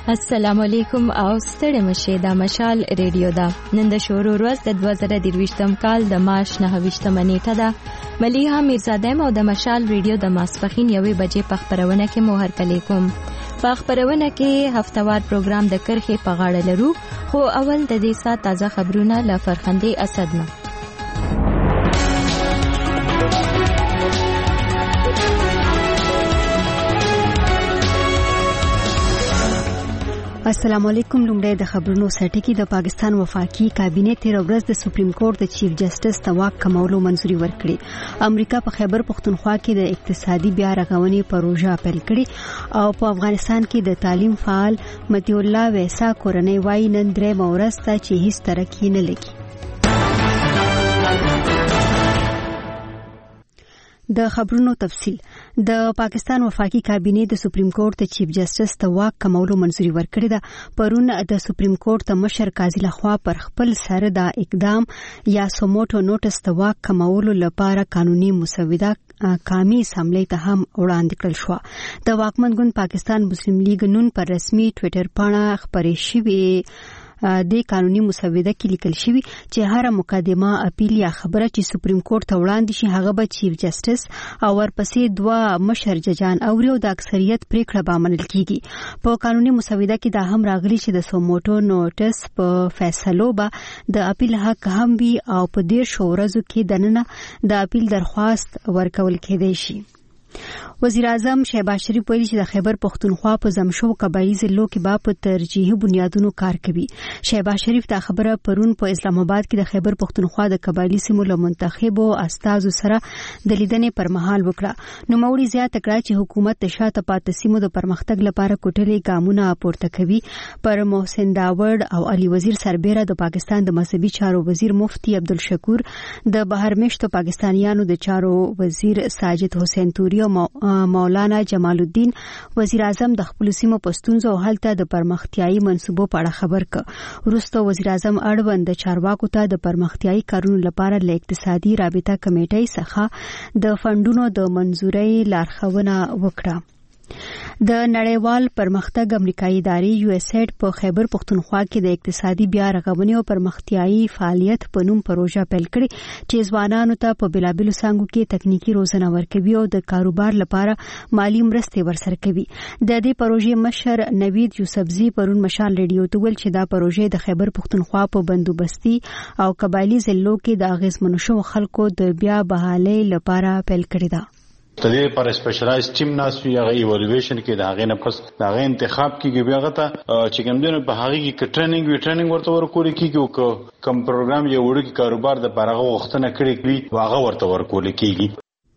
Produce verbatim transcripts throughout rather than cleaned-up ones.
السلام علیکم او ستړي مشه دا مشال ریډیو دا نن د شورو ورځ د دوه زره درویشتم کال د مارچ نهه ویشتمه نیټه ده ملیحه میرزاده او د مشال ریډیو د ماسپخین یوې بجې په خبرونه کې مو هرکلی کوم. په خبرونه کې هفتوار پروګرام د کرخې په غاړه لرو، خو اول د دې سات تازه خبرونه له فرخندې اسد نه. السلام علیکم. لومړی د خبرونو سرټکی. د پاکستان وفاقي کابینه تیر ورځ د سپریم کورټ د چیف جسټس ته واک کمولو منځوري ورکړي. امریکا په خیبر پختونخوا کې د اقتصادي بیا رغونې پروژه پیل کړې او په افغانستان کې د تعلیم فعال متی الله ویسا کورنۍ وايي نن درې مورسته چې هیڅ ترقی نه لګي. د خبرونو تفصیل. د پاکستان وفاقي کابینه د سپریم کورټ د چیف جسټس ته واک کمولو منځوري ورکړې ده. پرون د سپریم کورټ د مشر قاضي لخوا پر خپل سر د اقدام یا سوموټو نوټس د واک کمولو لپاره قانوني مسوده قومي اسمبلی ته هم وړاندې کړل شو. د واکمن ګوند پاکستان مسلم لیگ نون پر رسمي ټوئیټر باندې خبرې شوې د قانوني مسوده کې لیکل شوی چې هر مقدمه اپیل یا خبره چې سپریم کورټ ته وړاندې شي هغه به چیف جسټس او ورپسې دوه مشر ججان اوري او د اکثریت پریکړه به منل کیږي. په قانوني مسوده کې دا هم راغلي چې د سوموټو نوټس په فیصلو به د اپیل حق هم وي او په ډیر شو ورځو کې دننه د اپیل درخواست ورکول کېدای شي. وزیر اعظم شهباز شریف ویلي چې د خیبر پختونخوا په زمشو قبایلی ضلعو کې به په ترجیحي بنیادونو کار کوي. شهباز شریف دا خبره پرون په اسلام آباد کې د خیبر پختونخوا د قبایلی سیمو له منتخبو استازو سره د لیدنې پر مهال وکړه. نو موري زیاته کړه چې حکومت د شاته پاتې سیمو د پرمختګ لپاره کوټلې ګامونه پورته کوي. پر محسن داوړ او علي وزیر سربېره د پاکستان د مذهبي چارو وزیر مفتی عبدالشکور، د بهرمشتو پاکستانیانو د چارو وزیر ساجد حسین توری او مولانا جمال الدین وزیر اعظم د خپل سیمو پښتونزو او هلته د پرمختیايي منصوبو په اړه خبر ک. وروسته وزیر اعظم اړوند د چارواکو ته د پرمختیايي کارونو لپاره له اقتصادي رابطه کمیټې څخه د فندونو د منځورۍ لارښوونه وکړه. د نړیوال پرمختګ امریکایي ادارې یو اس ایډ په خیبر پختونخوا کې د اقتصادي بیا رغونې او پرمختیايي فعالیت په نوم پروژه پیل کړې چې ځوانانو ته په بلابلو څانګو کې تکنیکی روزنه ورکوي او د کاروبار لپاره مالی مرستې ورسره کوي. د دې پروژې مشر نوید یوسفزي پرون مشال ریډیو ته ویل چې دا پروژه د خیبر پختونخوا په بندوبستي او قبایلی ضلعو کې د اغیزمنو شو خلکو د بیا بحالۍ لپاره پیل کړې ده. تدې پر سپیشلایز ټیم ناسوي هغه ایوالویشن کې دا غي نه پس دا غي انتخاب کیږي بیا غته چې کوم دنه په هغه کې ټریننګ وی ټریننګ ورته ورکول کیږي او کوم پروګرام یو وړ کې کاروبار د پرغه وختنه کړی وي واغه ورته ورکول کیږي.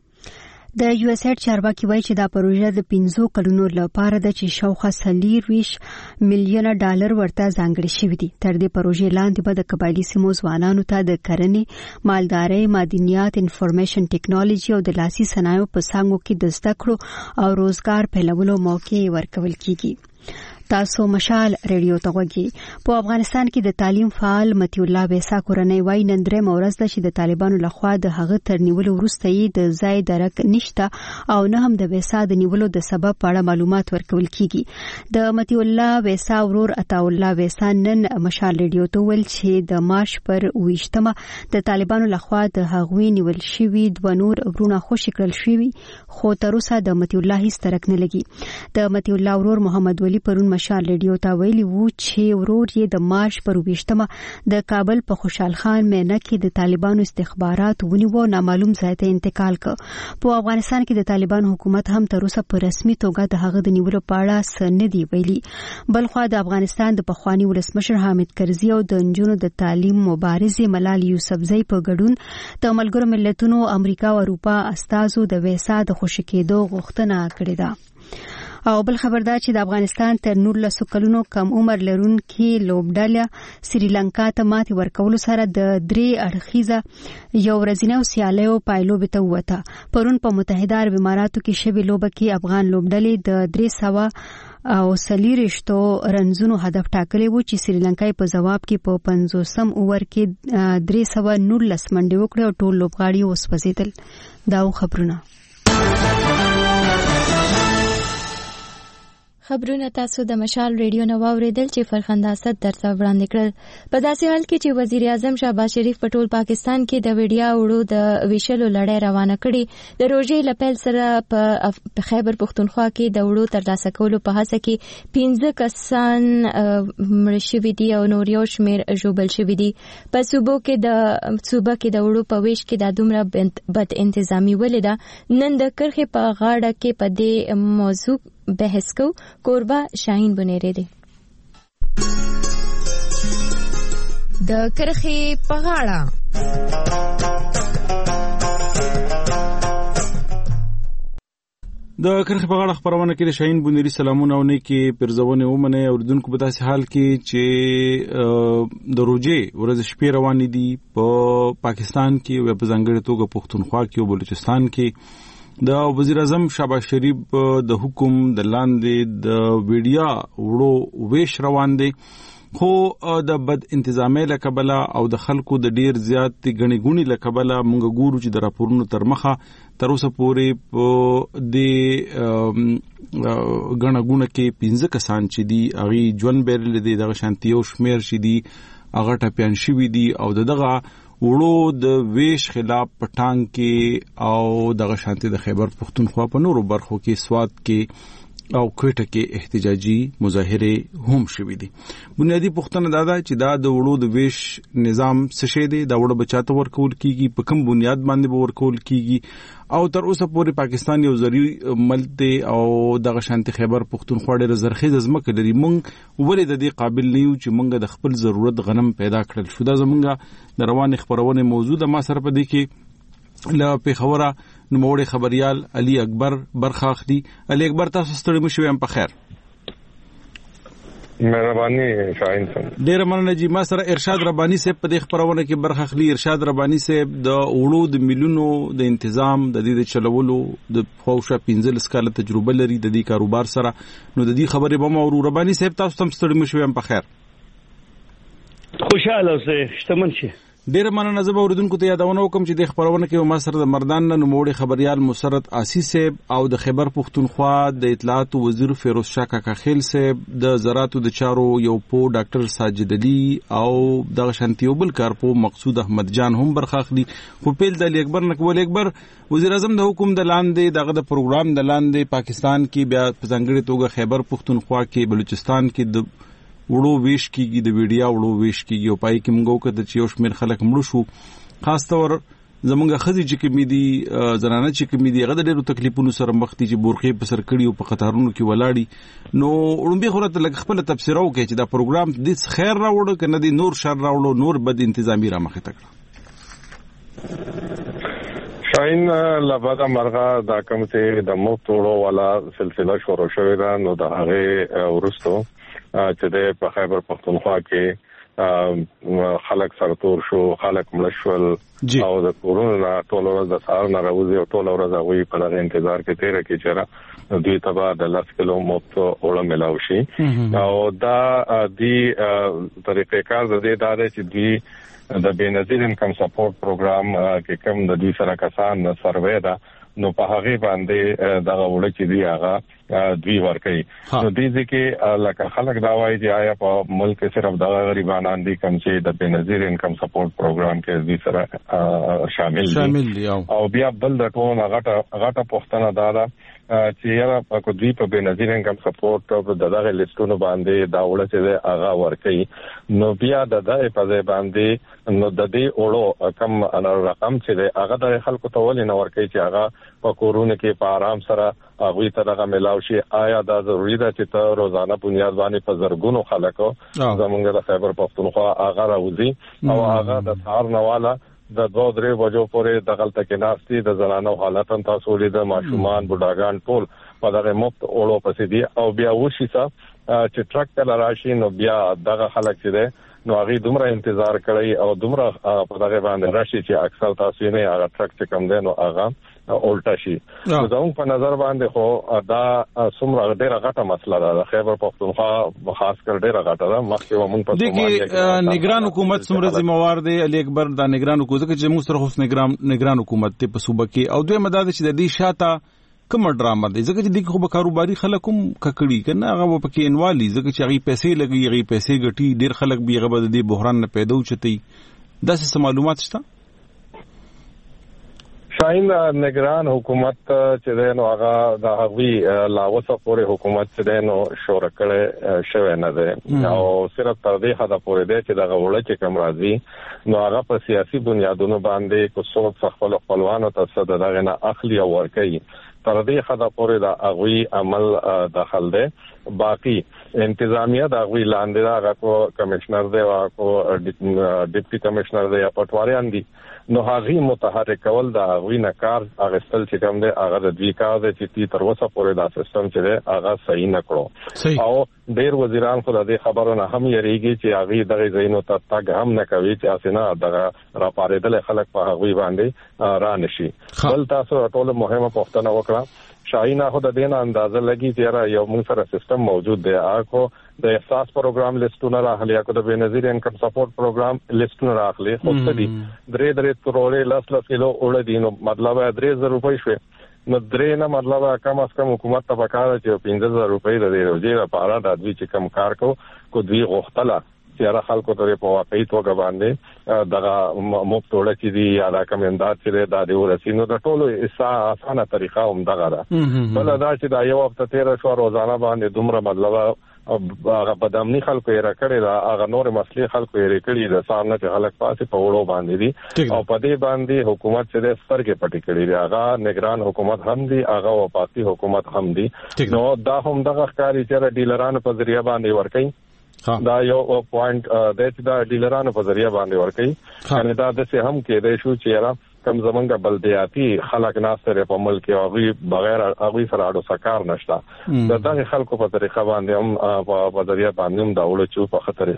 د یو اس ایډ چارواکي وایي چې دا پروژه د پنځو کلونو لپاره د چې شاوخوا څلوېښت میلیونه ډالر ورته ځانګړي شوي دي. تر دې پروژې لاندې به د قبایلی سیمو ځوانانو ته د کرنې، مالدارۍ، معدنیات، انفارمیشن ټیکنالوژي او د لاسي صنایعو په څانګو کې د زده کړو او روزګار پیلولو موقع ورکول کیږي. تاسو مشال ریډیو ته وګورئ. په افغانستان کې د تعلیم فعال متی الله ویسا کورنۍ وايي نن درې مورز ده چې د طالبانو لخوا د هغه تر نیولو وروسته یې د ځای درک نشته او نه هم د ویسا د نیولو د سبب په اړه معلومات ورکول کیږي. د متی الله ویسا ورور عطا الله ویسا نن مشال ریډیو ته ویل چې د مارچ پر اوویشتمه د طالبانو لخوا د هغوی نیول شوي دوه نور ورونه خوشي کړل شوي، خو تر اوسه د متی الله هیڅ ترک نه لګي. د متی الله ورور محمد ولی پرون مشال ریډیو ته ویلي وو چې ورور یې د مارچ پر اوویشتمه د کابل په خوشحال خان مینه کې د طالبانو استخبارات ونیو نامعلوم ځای ته انتقال کړ. په افغانستان کې د طالبانو حکومت هم تر اوسه په رسمي توګه د هغه د نیولو په اړه څه نه دی ویلي. بلخوا د افغانستان د پخوانی ولسمشر حامد کرزي او د نجونو د تعلیم مبارزې ملال یوسفزۍ په ګډون د ملګرو ملتونو امریکا او اروپا استازو د ویسا د خوشي کېدو غوښتنه کړې ده. او بل خبردار چې د افغانستان تر نولس کلونو کم عمر لرونکي لوبډله سریلانکا ته ماتې ورکولو سره د درې اړخیزه یو ورځنیو سیالیو پایلوبې ته ووته. پرون په متحده عرب اماراتو کې شوې لوبه کې افغان لوبډلې د درې سوه او څلوېښتو رنزونو هدف ټاکلی و چې سریلانکا په جواب کې په پنځوسم اوور کې درې سوه نولس منډې وکړې او ټول لوبغاړي وسوځېدل. دا خبرونه خبرونه تاسو د مشال ریډیو نو اوریدل چې فرخنده اسد درته وړاندې کړل. په داسې حال کې چې وزیر اعظم شهباز شریف په ټول پاکستان کې د ویډیا وړو د ویشلو لړۍ روانه کړي. د روژې لپیل سره په خیبر پښتونخوا کې د وړو ترلاسه کولو په هڅه کې پنځه کسان مړ شوي دي او نور یو شمېر ژوبل شوي دي. په صوبو کې د صوبه کې د وړو په ویش کې دا دومره بد انتظامي ولې ده؟ نن د کرخې په غاړه کې په دې موضوع بحث کو. کوربه شاهین بنيري دي د کرخې په غاړه. د کرخې په غاړه خبرونه کې شاهین بنيري سلامونه او نیکی پرزونه ومنه اوردونکو په داسې حال کې چې د روزې ورځ شپې روان دي په پاکستان کې او په ځانګړي توګه پښتونخوا کې او بلوچستان کې د وزیر اعظم شهباز شریف د حکم د لاندې د ویډیا وړو ویش روان دي، خو د بد انتظامی له کبله او د خلکو د ډیر زیات غنی غونی له کبله مونږ ګورو چې د راپورونو تر مخه تر اوسه پورې په د غنه غونه کې پنځه کسان چې دي اغي ژوند بیرل دي دغه شانتیو شمیر شي دي هغه ټپيان شوي دي او دغه وړو د ویش خلاف پټان کې او دغه شانتي د خیبر پښتونخوا په نورو برخو کې سواد کې او کوټه کې احتجاجي مظاهره هم شوي دي. بنیادی پوښتنه دا ده چې دا د وړو د ویش نظام څه شی دی، دا وړو بچاته ورکول کیږي، په کوم بنیاد باندې به ورکول کیږي او تر اوسه پورې پاکستان یو زری ملک دی او دغه شانتي خیبر پښتونخوا ډېر زرخیز ځمکه لري. مونږ ولې د دې قابل نه یو چې مونږ د خپل ضرورت غنم پیدا کړل شو؟ دا زمونږ د روان خبرونه موضوع د ما سره په دې کې له پیښوره نوموړی خبريال علي اکبر برخه اخلي. علي اکبر تاسو ستړي مشوي هم په خیر؟ مهرباني شاهین صاحب. ډیر مننه جی. ما سره ارشاد ربانی صاحب په دې خبرونه کې برخه اخلي. ارشاد ربانی صاحب د وړو د ملیونو د تنظیم د دې چلولو د خوښه پنځل سکاله تجربه لري د دې کاروبار سره، نو د دې خبرې به مو ربانی صاحب تاسو هم ستړي مشوي هم په خیر؟ خوشاله اوسئ، شتمن شئ. ډیر مننه. زه به اوریدونکو ته یادونه وکم چې د خبرونه کې ما سره د مردان نه نوموړي خبريال مسرت آسی صاحب او د خیبر پښتونخوا د اطلاعات وزیر فیروز شاه کاکا خیل صاحب، د زراعتو د چارو یو پو ډاکټر ساجد علي او د شانتیو بل کارپو مقصود احمد جان هم برخه اخلي. خو پیل د علي اکبر نکول اکبر وزیر اعظم د حکومت د لاندې دغه د پروګرام د لاندې پاکستان کې بیا په ځانګړي توګه خیبر پښتونخوا کې بلوچستان کې د وړو ویش کیږي، د ویډیا وړو ویش کیږي او پای کې موږ وکړه چې یو شمېر خلک مړ شو. خاص طور زمونږ خزي چې کومې دي زنانه چې کومې دي هغه د ډېرو تکلیفونو سره مخ دي چې بورخې په سر کړي او په قطارونو کې ولاړي. نو وړومبي خو راته لږ خپله تبصره وکړي چې دا پروګرام دې خیر راوړو که نه دی نور شر راوړو، نور بد انتظامي را مخې ته کړه؟ شاهین لبدا مرغه دا کوم چې د مفت وړو والا سلسله شروع شوې ده، نو د هغې وروستو چې د په خیبر پښتونخوا کې خلک سرتور شو، خلک مړ شول او د کورونه ټول ورځ د سهار نه راوځي او ټول ورځ هغوی په دغه انتظار کې تېره کړي چې دوی ته به د لس کیلو مفت اوړه میلاو شي. او دا دی طریقې کار د دې دا دی چې دوی د بېنظیر انکم سپورټ پروګرام کې کوم د دوی سره کسان سروې ده، نو په هغه باندې دغه وړه چې دی هغه دوی ورکړي. نو دې ځکه لکه خلک دا وایي چې آیا په ملک کې صرف دغه غریبانان دي کوم چې د بېنظیر انکم سپورټ پروګرام کې دوی سره شامل شامل دي. او بیا بل د ټول غټه غټه پوښتنه دا ده چې یاره په دوی په بېنظیر انکم سپورټ د دغه لیستونو باندې دا وړه چې هغه ورکړي، نو بیا د دغه په ځای باندې نو د دې وړو کم رقم چې دی هغه د خلکو ته ولې نه ورکړي چې هغه په کورونه کې په آرام سره هغوی ته دغه میلاو شي. آیا دا ضروري ده چې ته روزانه بنیاد باندې په زرګونو خلکو زمونږ د خیبر پښتونخوا هغه راوځي او هغه د سهار نه واله د دوه درې بجو پورې دغلته کې ناستي د زنانو حالت هم تاسو ولید، ماشومان بوډاګان ټول په دغه مفت اوړو پسې دي او بیا وشي چې ټرک کله راشي نو بیا دغه خلک چې دی نو هغه دومره انتظار کوي او دومره په دغه باندې راشي چې اکثر تاسو نه هغه ټرک چې کم دی نو هغه اولټا شي. زموږ په نظر باندې خو دا څومره ډیره غټه مسله ده، خیبر پښتونخوا خاص کر ډیره غټه ده. مخکې ومن په سومالیا کې نگران حکومت څومره ذمہوار دی علي اکبر دا نگران حکومت چې موږ سره خو نگران نگران حکومت ته په صوبه کې او دوی مدد چې د دې شاته کوم ډرامه دی ځکه چې دغه خو به کاروباري خلک هم ککړي کنه هغه په کې انوالي ځکه چې هغه پیسې لګي هغه پیسې ګټي ډیر خلک به هغه د بحران نه پیدا وچتي دا څه معلومات شته شاین نگران حکومت چې ده نو هغه د هغوی لاوسه پورې حکومت چې ده نو شور کړي شوی نه ده او صرف تر دې حدا پورې ده چې د غوړه چې کم راځي نو هغه په سیاسي بنیادونو باندې کو څوک خپل خپلوانو ته صد دغه نه اخلي او ورکي تر دې حدا پورې د هغوی عمل داخل ده باقی انتظامیه د هغوی لاندې هغه کو کمشنر دی او کو ډیپټي کمشنر دی یا پټواریان دي نو هغه متحرک کول د هغوی نه کار اغستل چې کوم دی هغه د دوی کار دی چې تر اوسه پورې دا سیستم چې دی هغه صحیح نه کړو او ډیر وزیران خو د دې خبرو نه هم یریږي چې هغه دغه زینو ته تاګ هم نه کوي چې اسنه دغه را پارېدل خلک په هغوی باندې را نشي بل تاسو ټول مهمه پوښتنه وکړه شاینه خو د دینه اندازه لګي چې یو موږ سره سیستم موجود دی هغه د احساس پروګرام لیستونه راغلي یا د بنظیر انکم سپورټ پروګرام لیستونه راغلي خو څه دي درې درې کروڑې لاس لاس کیلو اورل دي نو مطلب درې زره روپۍ شوي نو درې نه مطلب کم از کم حکومت ته پکاره چې پنځه زره روپۍ د دې روزي لپاره د دوی چې کم کار کو کو دوی غوښتله چې را خلکو ته په واقعي توګه باندې دغه مفتوړه چې دی یا د کمندات چې د دې ورسینو د ټولو اسانه طریقه هم دغه ده بل دا چې دا یو هفته تیر شو روزانه باندې دومره مطلب هغه بدامني خلکو یې راکړي دا هغه نور مسلې خلکو یې کړي د سامنے چې خلک پاسه په وړو باندې دي او په دې باندې حکومت چې د سترګې پټې کړي دی هغه نگران حکومت هم دي هغه وپاتی حکومت هم دي نو دا هم دغه ښکاری چې ډیلرانو په ذریعہ باندې ورکړي دا یو پوینټ د چې دا ډیلرانو په ذریعہ باندې ورکړي یعنی دا د څه هم کې د شو چې کم زمونږه بلدیاتی خلک ناستره په ملک او غي بغیر هغه سره اړو سکار نشته د دغه خلکو په طریقه باندې هم په ذریعہ باندې هم دا وړو چې په خطر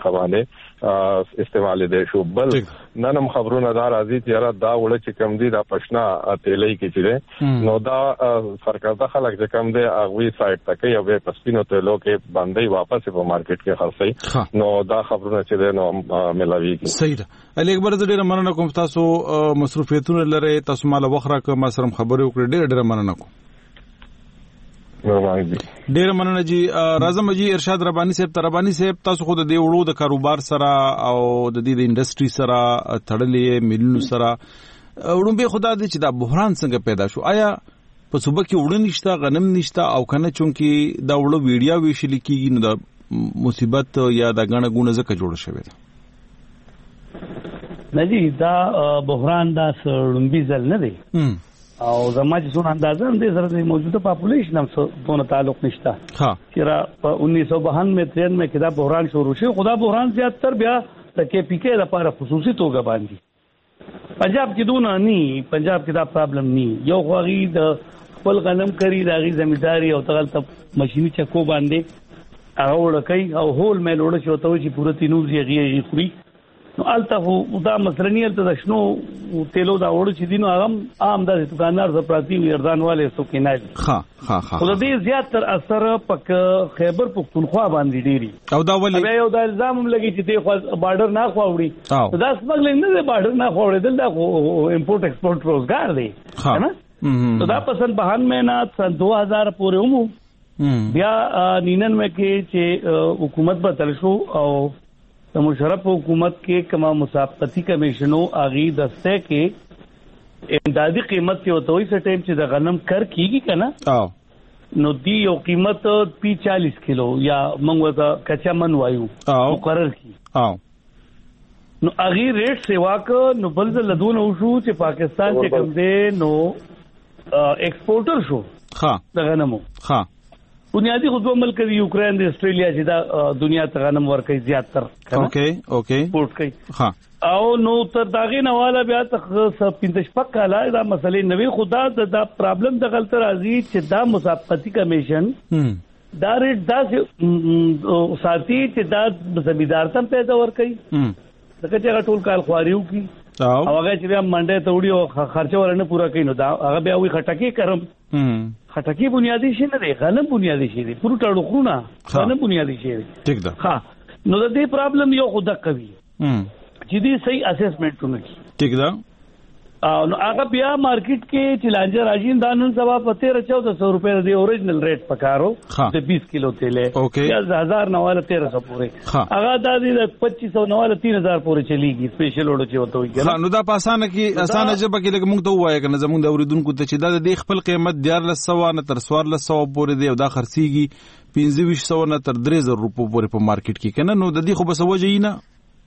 باندې استعمال دي شو بل ننم خبرونه دار ازي چې دا وړو چې کم دي دا پښنا تیلې کې چې نو دا سرکار د خلک چې کم دي هغه سایت تکي او په سپینو تیلو کې باندې واپس په مارکیټ کې خرڅي نو دا خبرونه چې نو ملاوي صحیح ده علي اکبر ډېر مننه کوم تاسو مصروفیت لره تاسو مال وخره که ما سره خبرې وکړې ډېر ډېر مننه کوم ډېر مننه جی راځم جی ارشاد ربانی صاحب ربانی صاحب تاسو خو د دې وړو د کاروبار سره او د دې د انډستری سره تړلې ملونو سره وړم به خدا دې چې دا بحران څنګه پیدا شو آیا په صوبه کې وړ نشته غنم نشته او کنه چونکی دا وړو ویډیا ویشل کیږي نو د مصیبت یا د غنه غونه زکه جوړ شوی ده نجی دا بحران دا سړمبي ځل نه دی او زما چې څون اندازه هم دې سره د موجوده پاپولیشن هم څونه تعلق نشته ها چې را په انیس سو بانوے ترانوے کې دا بحران شروع شو خدا بحران زیات تر بیا د کې پی کې لپاره خصوصي توګه باندې پنجاب کې دونه ني پنجاب کې دا پرابلم ني یو خوغي د خپل غنم کری د غي زمینداری او تغل ته ماشيني چکو باندې هغه ورکې او هول مې لوړ شو ته چې پوره تینوز یې غي خوري نو الته دا مسرنی الته شنو تیلو دا وړو چې دینو هغه عام د دکاندار زپراتی ویردانواله سو کې نه ها ها ها خو د دې زیات تر اثر پک خیبر پختونخوا باندې ډیری او دا ولې بیا یو د الزام هم لګی چې د خو بارډر نه خواوړي دا سمګلینګ نه د بارډر نه خواوړي دل دا امپورټ ایکسپورټ روزګار دی نه دا پسند بهانوے نه سن دو هزار پورې ومو بیا نیننوے کې چې حکومت بدل شو او د مشرف حکومت کې کما مسابقتی کمیشنو اغي دسته کې امدادي قیمت کې وته وي څه ټیم چې د غنم کر کیږي کنه او نو دی یو قیمت پی چالیس کیلو یا موږ ته کچا من وایو مقرر کی او نو اغي ریټ سیوا ک نو بل لدون او شو چې پاکستان چې کوم دی نو ایکسپورټر شو ها د غنمو ها بنیادی خود عمل کوي یوکرين د استرالیا چې دا دنیا ته غنم ورکوي زیات تر اوکے اوکے پورت کوي ها او نو تر داغه نواله بیا ته پینځه شپک کاله دا مسلې نوې خدا دا پرابلم د غلط راځي چې دا مسابقتی کمیشن دا ریټ دا ساتي چې دا زمیدار تم پیدا ور کوي دغه چې ټول کال خواریو کی او هغه چې بیا منډه ته وړي او خرچه ورنه پورا کوي نو دا هغه بیا وي خټکی کرم خټکی بنیادی شي نه دی غنم بنیادی شي دی پورو ټړو خونه غنم بنیادی شي دی ٹھیک ده ها نو د دې پرابلم یو خدا کوي چې دې صحیح اسسمنټ ونه کی ٹھیک ده نو هغه بیا مارکیټ کې چې لانجه راځي دا نن سبا په تیرہ چودہ سو روپے د اوریجنل ریټ پکارو د بیس کیلو تیل یا ہزار نواله تیرہ سو پورې هغه د پچیس سو نواله تین ہزار پورې چلیږي سپیشل وړو چې وته وي نو دا په اسانه کې اسانه جبه کې لکه موږ ته وایي کنه زموږ د اوریدونکو ته چې دا د خپل قیمت دیار لس سو نه تر څوار لس سو پورې دی او دا خرڅيږي پنځه ویشت سو نه تر درې زره روپو پورې په مارکیټ کې کنه نو د دې خو بس وجه نه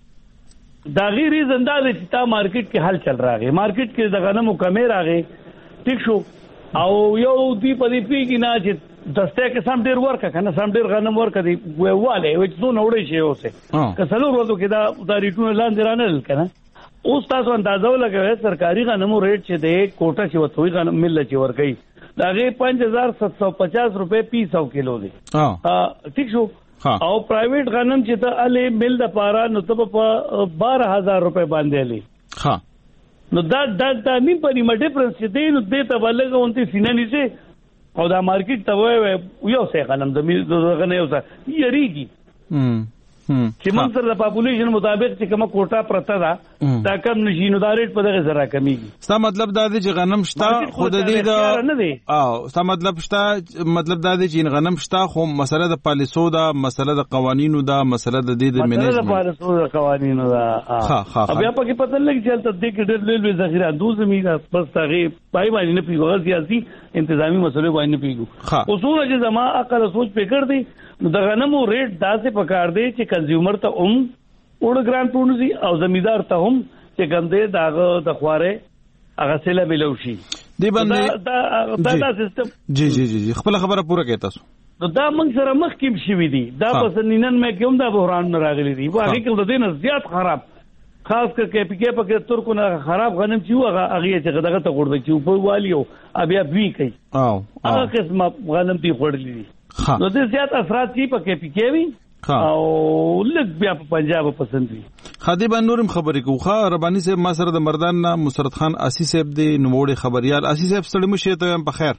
دا غیر ریزن دا چې تا مارکیټ کې حل چل راغی مارکیټ کې د غنمو کمې راغی ټیک شو او یو دی په دې پیګی نه چې دسته کې سم ډیر ورکه کنه سم ډیر غنم ورکه دی واله وچې څو نوړې شي اوسه کسلو ورته کې دا د ریټونو لاندې رانل کنه اوس تاسو اندازو لګوي سرکاري غنمو ریټ چې د کوټه چې وته غنم مل چې ورګي دا غي پنځه هزار سات سو پچاس روپے پی سو کیلو دی ها ټیک شو او پرایویټ غنم چې ته علي مل د پارا نو ته په بارہ ہزار روپے باندې علي ها نو دا دا د نیم په نیمه ډیفرنس چې دی نو دې ته بلګه اونته سینې نشي او دا مارکیټ ته وای یو څه غنم د میز غنه یو څه یریږي هم هم چې موږ سره د پاپولیشن مطابق چې کومه کوټه پرته ده دا کم نشي نو دا ریټ په دغه سره کمیږي ستا مطلب دا دی چې غنم شتا خود دې دا او ستا مطلب شتا مطلب دا دی چې غنم شتا خو مسله د پالیسو دا مسله د قوانینو دا مسله د دې د منیجمنت مسله د پالیسو د قوانینو دا ها ها بیا پکې پته لګی چې تل دې کې ډېر لوی ذخیره دوه زمينه بس هغه پای باندې نه پیګو سیاسي انتظامی مسلې باندې نه پیګو اصول چې زما عقل سوچ پکړ دی نو د غنمو ریټ داسې پکار دی چې کنزیومر ته هم وړ ګران پونځي او زمیدار ته هم چې ګندې داغه د خواره هغه سره ملوشي دی باندې دا دا سیستم جی جی جی خپل خبره پوره کوي تاسو نو دا موږ سره مخکیم شوی دی دا پسنینن مې کوم دا بحران نه راغلی دی واغې کله د دین زیات خراب خاص کر کې پی کې پکې ترکو نه خراب غنم چې هغه هغه چې دغه ته ورده چې په والیو بیا بي کوي او هغه قسمه غنم دی خورلې دي نو د زیات اثرات کی پکې پی کې وي او لږ بیا په پنجاب پسند وي خدی به نورم خبرې کوخه ربانی صاحب ما سره د مردان نه مسرت خان اسی صاحب دی نووړي خبريال اسی صاحب ستړي مشه ته په خیر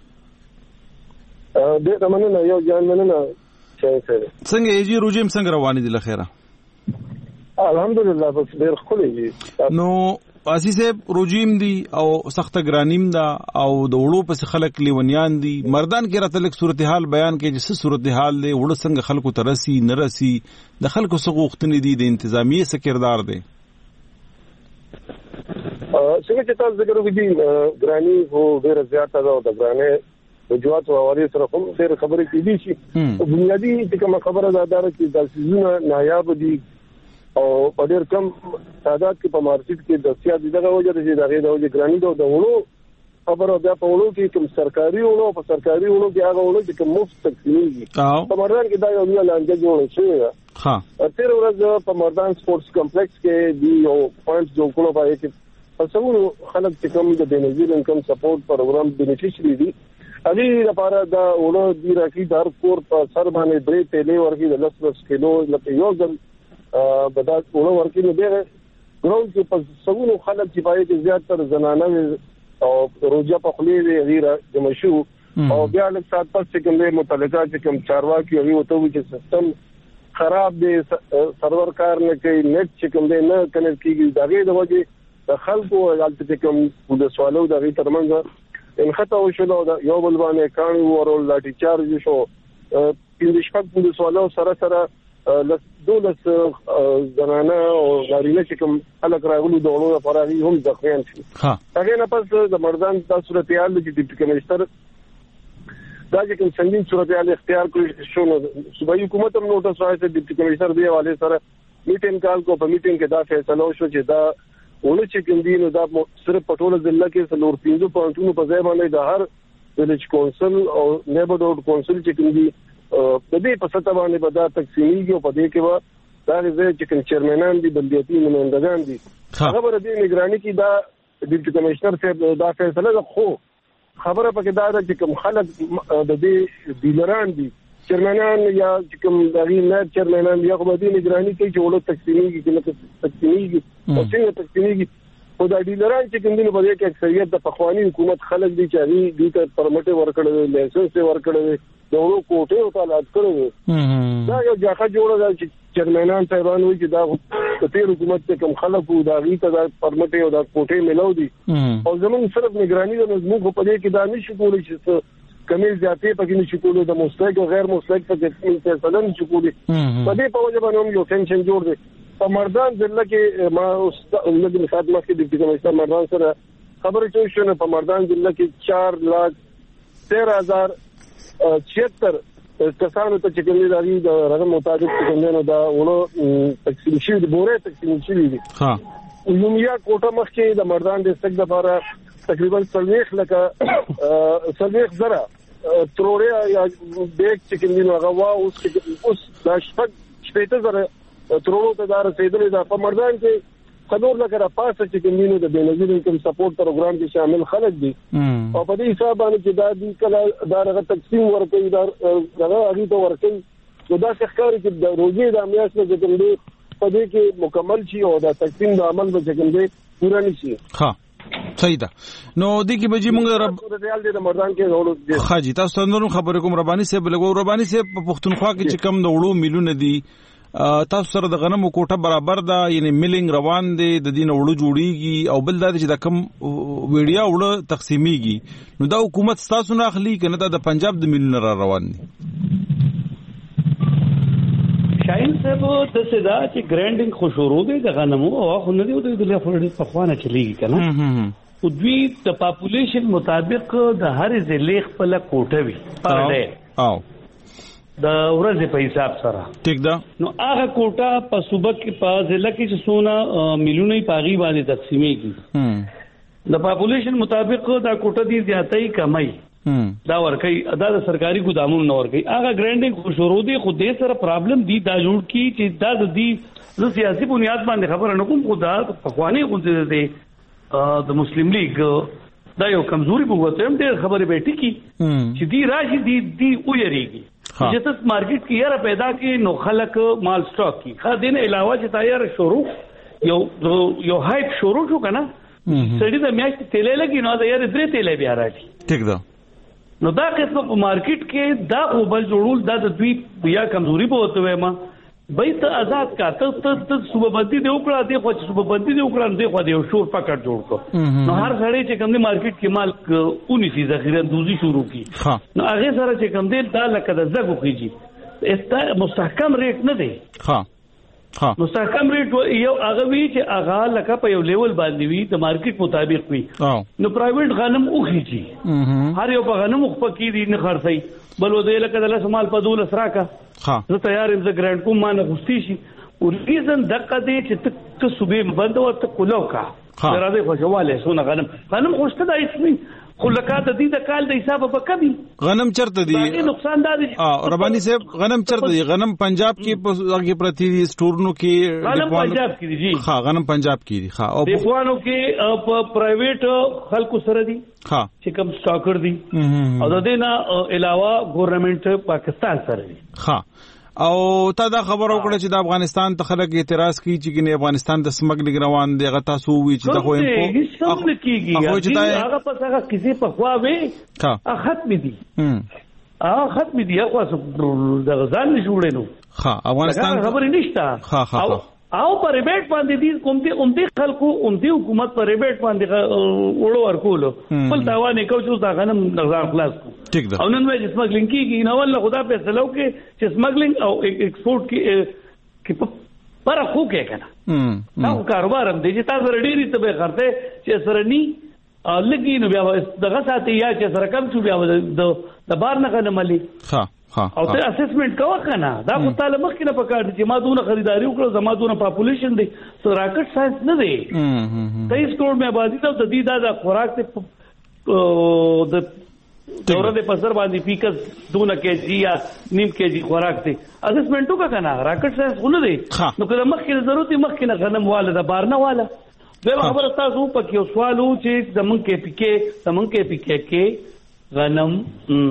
ا دې تمنه نه یو ځان مننه چې څنګه ایجی روجیم څنګه روان دي لخيره الحمدلله بس ډیر خولې نو اسی صاحب روجیم دی او سخت ګرانیم دا او د وړو په خلک لیونیان دي مردان کې راته لک صورتحال بیان کې چې صورتحال دی وړو څنګه خلکو ترسي نرسي د خلکو سغوختنی دي د انتظامی سکردار دی څنګه چې تاسو ذکر وکړي ګرانی هو ډیر زیاته ده او د ګرانه وجوهات او اړې سره کوم ډیر خبرې کې دي چې بنیادی چې کوم خبره ده دا چې د سيزونه نایاب دي او په ډېر کم تعداد کې په مارکیټ کې دستیاب دي دغه وجه چې دغه د وجه ګرانی د وړو خبره بیا په وړو کې کوم سرکاري وړو په سرکاري وړو کې هغه وړو چې کوم مفت تقسیمېږي په مردان کې دا یو نه لاندې جوړ شوی دی ها تیر ورځ په مردان سپورتس کمپلیکس کې دی یو پوینټ جوړ کړو پای کې څو خلک چې کوم د بنزیر انکم سپورټ پروګرام بینیفیشري دي اغه لپاره دا وړو دی راکې دار کور په سر باندې درې تیلې ورکی د لس لس کیلو لکه یو ځل بدا ټول ورکی نه دی ګراوند کې په څوونو خلک چې پای کې زیات تر زنانه او روجا په خلی غیره د مشو او بیا له سات پس چې کوم متعلقه چې کوم چارواکي هغه وته چې سیستم خراب دی سرور کار نه کوي نت چې کوم دی نه کنیکټ کیږي دغه د وجه د خلکو حالت چې کوم د سوالو دغه ترمنځ ان خطا وشو دا یو بل باندې کاني ورول لاټي چارج شو په شپږ په سوالو سره سره لس دولس زنانه او نارینه چې کوم الګ راغلو دونو لپاره هم ځخیان شي ها هغه نه پس د مردان د صورتحال د ډیپټي کمشنر دا چې کوم څنګه صورتحال اختیار کړی شو نو صوبایي حکومت هم نوټس راځي د ډیپټي کمشنر دی حواله سره میټینګ کال کو په میټینګ کې دا فیصله وشو چې دا ونه چې کوم دی نو دا صرف پټوله ضلع کې څلور پنځه پوینټونو په ځای باندې د هر ویلج کونسل او نیبرهوډ کونسل چې کوم دی په دې په سطح باندې به دا تقسیمېږي او په دې کې به دا غوښتل چې کوم چیرمنان دي بلدیاتي نمائندگان دي خبره دې نگرانی کې دا ډیپټي کمشنر صاحب دا فیصله ده خو خبره پکې دا ده چې کوم خلک د دې ډیلران دي چیرمنان یا چې کوم دغه نه چیرمنان یا کوم دې نگرانی کوي چې ولو تقسیمېږي چې نه تقسیمېږي او څنګه تقسیمېږي خو دا ډیلران چې کوم دي په دې کې اکثریت د پخوانی حکومت خلک دي چې هغه دې ته پرمټ ورکړل لایسنس ورکړل نو کوټه او تعلق کړو دا یو ځکه جوړه ده چې چیرمنان صاحبان وایي چې دا د تیر حکومت ته کوم خلکو دا غي ته د پرمټ او د کوټې ملو دي او زمون صرف نگرانی د مزمو په دې کې دا نشي کولای چې کمی زیاتې پکې نشي کولای د مستحق او غیر مستحق په فیصله نشي کولای په دې په وجه باندې یو ټینشن جوړ دی په مردان ضلع کې ما اوس د مثال مخکې د ډیپټي مردان سره خبرې شوې شو په مردان ضلع کې چار لاکھ تیرہ ہزار چھہتر کسانو ته چې کومې داري د رقم مطابق څنګه دا ورو تقسیم شي د بوره تقسیم شي دي ها یومیا کوټه مخکې د مردان ډیسټریکټ لپاره تقریبا څلوېښت لکه څلوېښت زره تروړه یا بیگ چې کومې هغه وا اوس اوس د شپږ شپېته زره تروړو ته دا رسیدلې ده په مردان کې څلور لکه را پاسه چې کومې د بنظیر انکم سپورټ پروګرام کې شامل خلک دي او په دې حساب باندې چې دا دي کله دا هغه تقسیم ورکوي دا هغه هغه ته ورکوي نو دا ښکاري چې د روزي د امیاس نه چې کوم په دې کې مکمل شي او دا تقسیم د عمل به چې کوم پورا نشي ها صحیح ده نو د کی بجې موږ رب ریال د مردان کې وړو خاجي تاسو نور خبرې کوم رباني صاحب لګو رباني صاحب په پښتونخوا کې چې کم د وړو میلیونه دي تاسو سره د غنمو کوټه برابر ده یعنی میلینګ روان دي د دین وړو جوړیږي او بل دا چې د کم ویډیا وړو تقسیمیږي نو دا حکومت تاسو نه اخلي کنه دا د پنجاب د میلیونه را روان دي شاین صاحب ته صدا چې ګرانډینګ خوشورو دی د غنمو او خو نه دی د لفړې په خوانه چلیږي کنه او دوی د پاپولیشن مطابق د هر ضلع خپل کوټه وي پر ډے او د ورځې په حساب سره ټیک ده نو هغه کوټه په صوبه کې په ضلع کې چې سونه میلیونه پاغي باندې تقسیمېږي د پاپولیشن مطابق دا کوټه دی زیاتې کمای دا ورکي دا د سرکاري ګودامونو نه ورکي هغه ګرانډینګ خو شروع دي خو دې سره پرابلم دي دا جوړ کی چې دا د دې د سیاسي بنیاد باندې خبره نه کوم خو دا پخوانی غونډه دي د مسلم لیگ دا یو کمزوري بوته هم ډېر خبره به ټکی چې دی راشي دی دی ویریږي چې تاسو مارکیټ کې یاره پیدا کې نو خلک مال سٹاک کی خا دین علاوه چې تیار شروع یو یو هایپ شروع شو کنه سړی د میاشتې تیلې لګي نو دا یاره درې تیلې بیا راځي ټیک ده نو دا قسمه په مارکیټ کې دا خو بل جوړول دا د دوی یا کمزوري به وته وایم به ته آزاد کا ته ته صوبه بندي دی وکړه دی خو صوبه بندي دی وکړه دی خو دی شور پکړ جوړ کو نو هر سړی چې کوم دی مارکیټ کې مال اونې سي ذخیره دوزي شروع کی نو هغه سره چې کوم دی دا لکه د زګو کیږي استا مستحکم ریټ نه دی ها ها مستحکم ریټ یو هغه وی چې هغه لکه په یو لیول باندې وی د مارکیټ مطابق وی نو پرایویټ غنم اوخیږي هر یو په غنم خو پکې دي نه خرڅي بل ودې لکه د لاس مال په دوله سراکا ها زه تیار یم زه ګرانډ کوم ما نه غوستي شي او ریزن دغه دې چې ته صبح بند او ته کولو کا راځي خوشواله سونه غنم غنم خوشته د اسمي خو لکه د دې د کال د حساب په کبي غنم چرته دي نقصان دا دي اه رباني صاحب غنم چرته دي غنم پنجاب کې په هغه پرتی دي سټورونو کې غنم پنجاب کې دي جی ها غنم پنجاب کې دي ها او دیوانو کې په پرایویټ خلکو سره دي ها چې کوم سٹاکر دي او د دې نه علاوه ګورنمنت پاکستان سره دي ها او تا دا خبر وکړه چې د افغانستان ته خلک اعتراض کوي چې ګنې افغانستان د سمګلینګ روان دی هغه تاسو وی چې دا خو هم هغه کیږي هغه پس هغه کسی په خوا وی ها ختم دي هم هغه ختم دي هغه د غزان جوړې نو ها افغانستان خبرې نشته ها ها او پر ریبیټ باندې دي کوم دي اوم دي خلکو اوم دي حکومت پر ریبیټ باندې وړو ورکولو بل تاوان یې کو چې دا غنم نظام خلاص کو ټیک ده او نن وایي سمګلینګ کیږي نو ول خدا په فیصلو کې چې سمګلینګ او ایکسپورټ کې کې پر خو کې کنه دا کاروبار هم دي چې تاسو ډېری ته به خرته چې سره ني لګي نو بیا دغه ساتي یا چې سره کم شو بیا د بار نه غنم ملي ها او ته اسسمنت کوه کنه دا خو تعالی مخ کې نه پکاره چې ما دونه خریداري وکړو زما دونه پاپولیشن دی سو راکټ ساينس نه دی تیس کروڑ مې آبادی ته د دې دا خوراک ته د دوره د پسر باندې پیکس دونه کېجی یا نیم کېجی خوراک ته اسسمنت وکړه کنه راکټ ساينس خو نه دی نو کله مخ کې ضرورت مخ کې نه غنم واله د بار نه واله دا خبره تاسو په کې سوالو چې زمون کې پکې زمون کې پکې کې غنم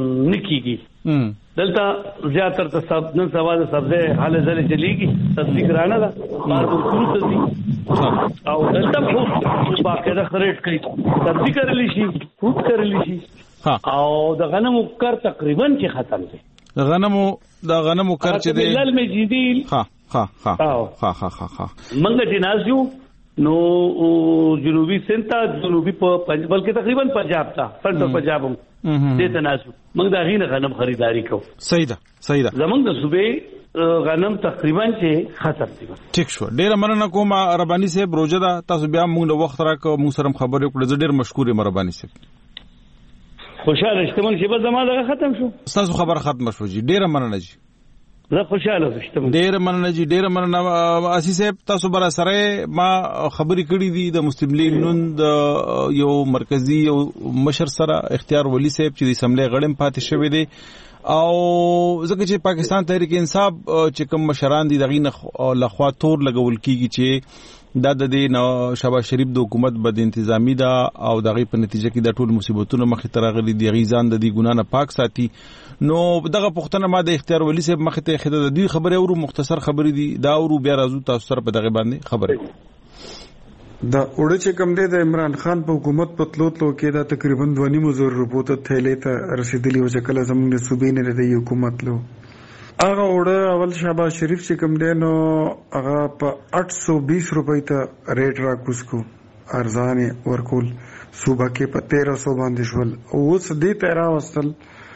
نکېږي دلته زیاتر ته سب نن سوا د سبزه حاله زله چلیږي تصدیق رانه ده بار ورکو ته دي او دلته خو باقاعده خریټ کوي تصدیق کړلی شي فوت کړلی شي او د غنمو کار تقریبا چې ختم دي د غنمو د غنمو کار چې دی لل مجیدیل ها ها ها ها ها ها منګه جنازیو نو جنوبي سند ته جنوبي په بلکې تقریبا پنجاب ته سنټر پنجاب هم دې تناسب موږ دا غینه غنم خریداري کوو. صحیح ده صحیح ده. زمونږ د صوبې غنم تقریبا چې ختم دي. ټیک شو. ډیره مننه کوم رباني صاحب روزه ده تاسو بیا موږ د وخت راکړو موږ سره خبرې وکړو. ډیر مشکور یم رباني صاحب. خوشاله شتمن چې به زما دغه ختم شو. تاسو خبر ختم شو جی. ډیره مننه جی. زه خوشاله شتم. ډیره مننه جی. ډیره مننه اسی صاحب. تاسو بر سره ما خبرې کړې دي د مسلم لیگ نون د یو مرکزی یو مشر سره اختیار ولی صاحب چې د اسمبلی غړم پاتې شوی دی او ځکه چې پاکستان تحریک انصاف چې کوم مشران دي دغه لخوا تور لګول کیږي چې دا د دې شهباز شریف د حکومت بد انتظامی دا او دغه په نتیجه کې د ټول مصیبتونو مخې ته راغلي دي. غیزان د دې ګنا نه پاک ساتي. نو دغه پښتنه ما د اختیار ولی صاحب مخې ته خدای د دې خبره ورو مختصر خبرې دي دا ورو بیا راځو تاسو سره په دغه باندې خبره. دا اوړه چې کوم دی د عمران خان په حکومت په تلوتلو کې دا تقریبا دوه نیم زره روپو ته تھیلې ته رسیدلی و چې کله زموږ د صوبې نه د حکومت لو هغه اوړه اول شهباز شریف چې کوم دی نو هغه په آٹھ سو بیس روپۍ ته ریټ راکوز کو ارزان ورکول صوبه کې په تیرہ سو باندې شول. اوس دې ته راوستل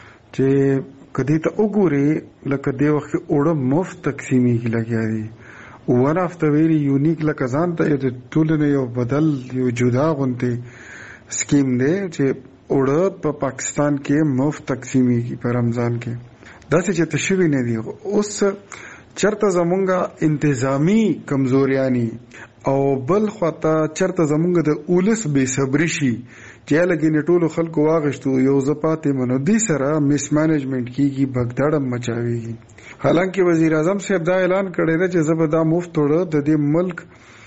چې کدی ته وګوري لکه دی وخت اوړه مفت تقسیمي کې لګیا دي. ون اف د ویری یونیک لکه ځان ته د ټولنې یو بدل یو جدا غونډه سکیم دی چې اوړه په پاکستان کې مفت تقسیمي کې په رمضان کې داسې چې تشوی نه دی. اوس چرته زمونږه انتظامی کمزوریانی او بل خواته چرته زمونږ د اولس بے صبری شي چې لګینې ټولو خلکو واغشتو یو زپاتې منو دی سره میس مینجمنت کیږي بغدادم مچاويږي. حالانکه وزیر اعظم صاحب دا اعلان کړی دی چې زبدا مفت وړه د دې ملک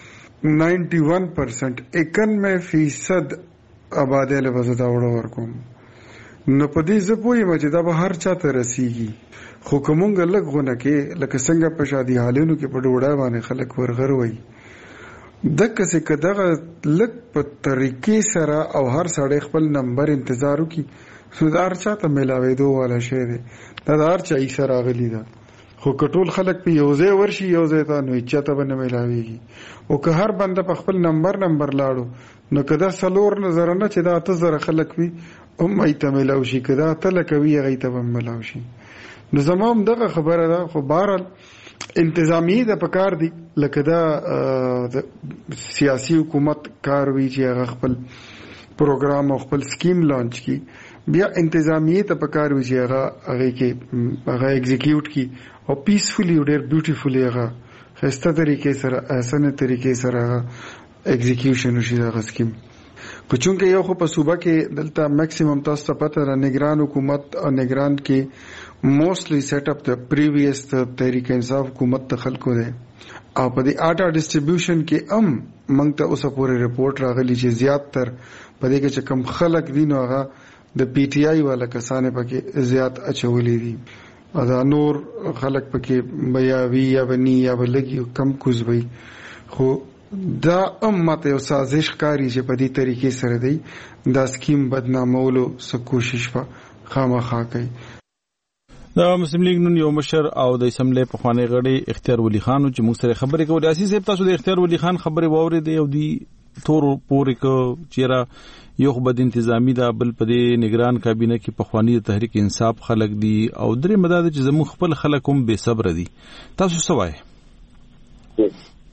اکیانوے پرسنٹ اکانوے فیصد آبادی له وزدا وړه ورکوم. نو په دې زپوي چې دا به هر چا ته رسیږي خو کومګ لګ غونه کې لکه څنګه په شادي حالونو کې په ډوډۍ باندې خلک ورغر وي دغه څه کداغه لګ په طریقې سره او هر سړی خپل نمبر انتظار وکي سودار چاته ملاوي دوه والا شی دی دا هر چا یې سره غلي ده خو کټول خلک په یوځای ورشي یوځای ته نو چاته باندې ملاويږي او که هر بنده په خپل نمبر نمبر لاړو نو کدا سلور نظر نه چې دا ته زره خلک وي هم ایته ملاو شي کدا ته لکوي هغه ته هم ملاو شي. نو زموږ دغه خبره ده خو بهرال انتظامی د پکار دي لکه دا سیاسي حکومت کار وی چې هغه خپل پروګرام او خپل سکیم لانچ کی بیا انتظامی ته پکار وی چې هغه هغه کې هغه ایگزیکیوټ کی او پیسفلی ډیر بیوټیفلی هغه خسته طریقې سره احسن طریقې سره ایگزیکیوشن وشي هغه سکیم. په چونکه یو خو په صوبه کې دلته میکسیمم تاسو ته پته را نگران حکومت او نگران کې موستلی سیټ اپ د پریویس تحریک انصاف حکومت ته خلکو دی او په دې آټا ډیسټریبیوشن کې هم موږ ته اوسه پورې رپورت راغلی چې زیات تر په دې کې چې کم خلک دي نو هغه د پی ټی آی والا کسانه پکې زیات اچولې دي دا نور خلک پکې بیا وی یا بنی یا بلګي کم کوزوي خو دا امت یو سازش کاری چې په دې طریقې سره دی دا سکیم بدنامولو څه کوشش په خامخا کوي. د مسلم لیگ نن یو مشر او د اسمبلی په خوانی غړي اختیار ولی خان چې موږ سره خبرې کولې اسی صاحب تاسو د اختیار ولی خان خبرې واورېدې او دی تور پورې کو چیرې یو خو بد انتظامی دا بل په دې نگران کابینه کې په خوانی تحریک انصاف خلک دي او درې مدد چې زموږ خپل خلک هم بے صبر دي. تاسو څه وایي؟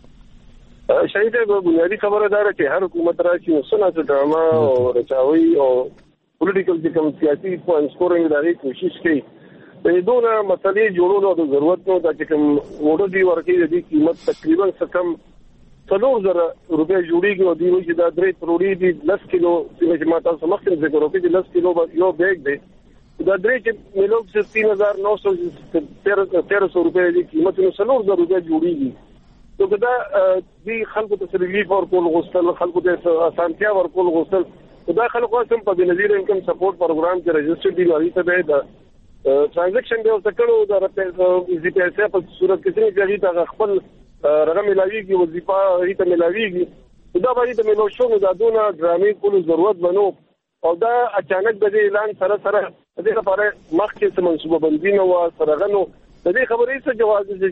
شاید بنیادی خبره داره چې هر حکومت راشي نو څنګه ډراما او رچاوي او پولیټیکل چې کوم سیاسي پوینټ سکورینګ لري کوشش کوي په دونه مسلې جوړولو د ضرورت نو د چې کوم وړو دی ورکې د قیمت تقریبا څکم څلور زره روپۍ جوړیږي او دی چې دا درې کروڑې دي لس کیلو چې ماته سمخته ذکر وکړي چې لس کیلو یو بیگ دی دا درې چې ملوک څه تین هزار نو سو تیرہ سو روپۍ دی قیمت نو څلور زره روپۍ جوړیږي. تو کدا دی خلکو ته ریلیف ورکول غوښتل خلکو ته اسانتیا ورکول غوښتل دا خلکو سم په بنظیر انکم سپورټ پروګرام کې رجسټر دی لري ته دا ټرانزیکشن دی او تکړو دا زی پی ایس په صورت کې څنګه چې دا خپل رقم ملاویږي وظیفه ریته ملاویږي دا باندې د ملو شو دا دونه ډرامې کول ضرورت بنو او دا اچانک د اعلان سره سره د لپاره مخکې څه منصوبه بندي نو سره غنو د دې خبرې څه جواز دي چې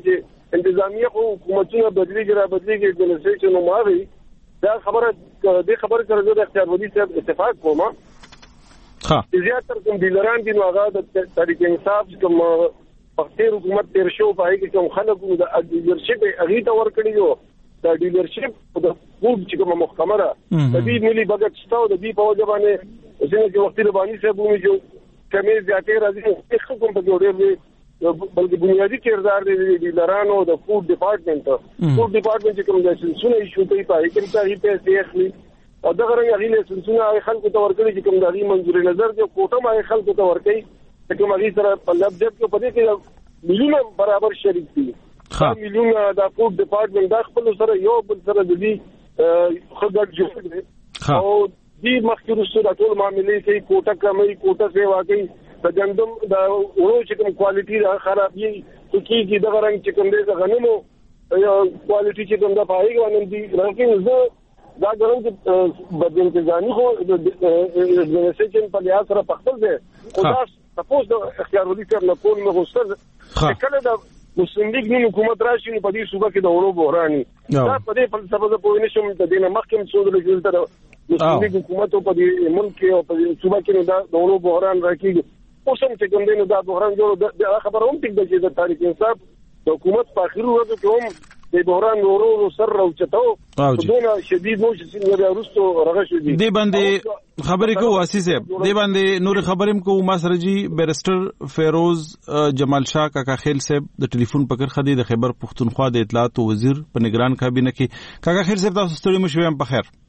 انتظامیه خو حکومتونه بدلیږي را بدلیږي اډمنسټریشن نو ماوي دا خبره د خبره سره د اختیار ودی صاحب اتفاق کوم ها زیاتره کوم ډیلران دي نو هغه د تاریخ انصاف کوم پختیر حکومت تیر شو پای کې کوم خلکو د ډیلرشپ اغه ته ور کړی یو د ډیلرشپ د فود چې کوم محکمه را د دې ملي بجټ ستو د دې په وجه باندې څنګه چې وخت رباني صاحب مو جو کمې زیاتې راځي خو کوم په جوړې بلکې بنیادی کردار دی ډیلرانو د فود ډپارټمنټ فود ډپارټمنټ چې کوم د سنسونه ایشو کوي پای کې چې پیسې اخلي او دا غره غیله سنسونه خلکو ته ورکړي چې کوم د غي منځوري نظر کې کوټه ما خلکو ته ورکړي چې کوم غي سره په لبجت کې پدې کې مليونه برابر شریک دي ها مليونه د فود ډپارټمنټ د خپل سره یو بل سره د دې خدای جوړ دي او دې مخکې رسو د ټول معاملې کې کوټه کمې کوټه سیوا کوي د ګندم د ورو چې کوم کوالټي دا خرابي چې کی د غرنګ چې کوم دې غنمو کوالټي چې کوم دا پایګ ونن دي راکې زه دا ګرم چې بدن کې ځاني خو د ادمنسټریشن په لحاظ سره پخپل دي او دا تاسو د اختیار ودی سره نه کول نه غوښتل کله د مسلم لیگ نو حکومت راشي په دې صوبه کې د اورو بحراني دا په دې فلسفه د پوینه شوم د دینه مخکې څو د رجل تر مسلم لیگ حکومت په دې ملک او په صوبه کې دا د اورو بحران راکېږي اوسم چې کوم دینه دا بحران جوړ د خبره هم ټیک د چې د تاریخ انصاف د حکومت په اخیرو ورځو کې هم د بحران ورو سر راوچتاو دونه شدید مو چې څنګه ورستو رغښ دي دی باندې خبرې کو واسي صاحب دی باندې نور خبرم کو ما سره جی بیرسټر فیروز جمال شاه کاکا خیل صاحب د ټلیفون پکړ خدي د خیبر پختونخوا د اطلاعات وزیر په نگران کابینه کې کاکا خیل صاحب تاسو ستړي مو شوم په خیر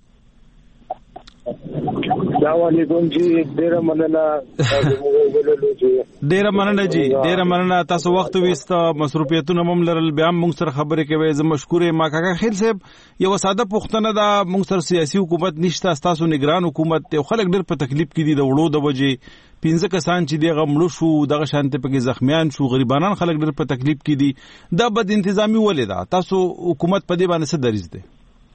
السلام علیکم جی ډیر مننه ډیر مننه جی ډیر مننه تاسو وخت وست مصروفیتونه مم لرل بیا موږ سره خبرې کوي زه مشکور یم کاکا خیل صاحب یو ساده پښتنه دا موږ سره سیاسي حکومت نشته تاسو نگران حکومت ته خلک ډیر په تکلیف کې دي د وړو د وجې پنځه کسان چې دغه مړو شو دغه شانته پکې زخمیان شو غریبانان خلک ډیر په تکلیف کې دي دا بد انتظامی ولې ده تاسو حکومت په دې باندې څه دریځ ده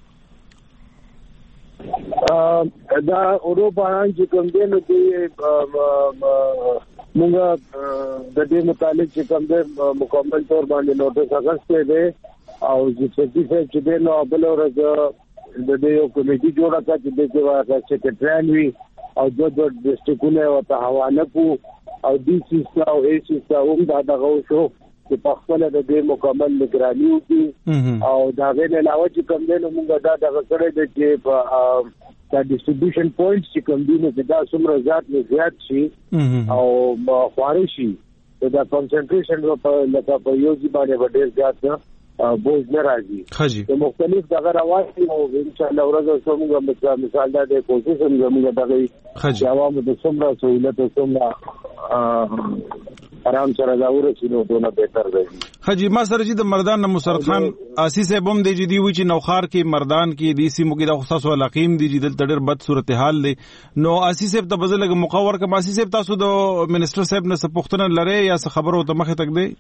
دا اروپا چې کوم دی نو دی موږ د دې متعلق چې کوم دی مکمل تور باندې نوټس اغسته دی او چې چې دی نو بل ورځ د دې یو کمیټي جوړه کړه چې د دې سیکریټریان وی او د د ډیسټریکټونه او ته حواله کو او ډي سي او اي سي او دا دغه شو چې په خپل د دې مکمل نگراني وکړي او دا غیر علاوه چې کوم دی نو موږ دا دغه کړی دی چې په دا ډیسټریبیوشن پوینټس چې کوم دي نو دا څومره زیات نه زیات شي او خواري شي دا کنسنټریشن په لکه په یو ځای باندې ډېر زیات بوج نه راځي د مختلف دغه راوځي او ان شاء الله ورځ څومره مثال دا د کوشش زموږ دغه جواب د څومره سہولت څومره آرام سره دا ورسینو دونه بهتر دی حجی ما سره چې د مردان مسرت خان آسی صاحب هم دی چې دی وی چې نوخار کې مردان کې دی سیمو کې د خصوص ولقیم دی چې د ډېر بد صورتحال دی نو آسی صاحب ته بزلګ مقور کما آسی صاحب تاسو د منسٹر صاحب نه سپختنه لره یا څه خبرو ته مخه تک دی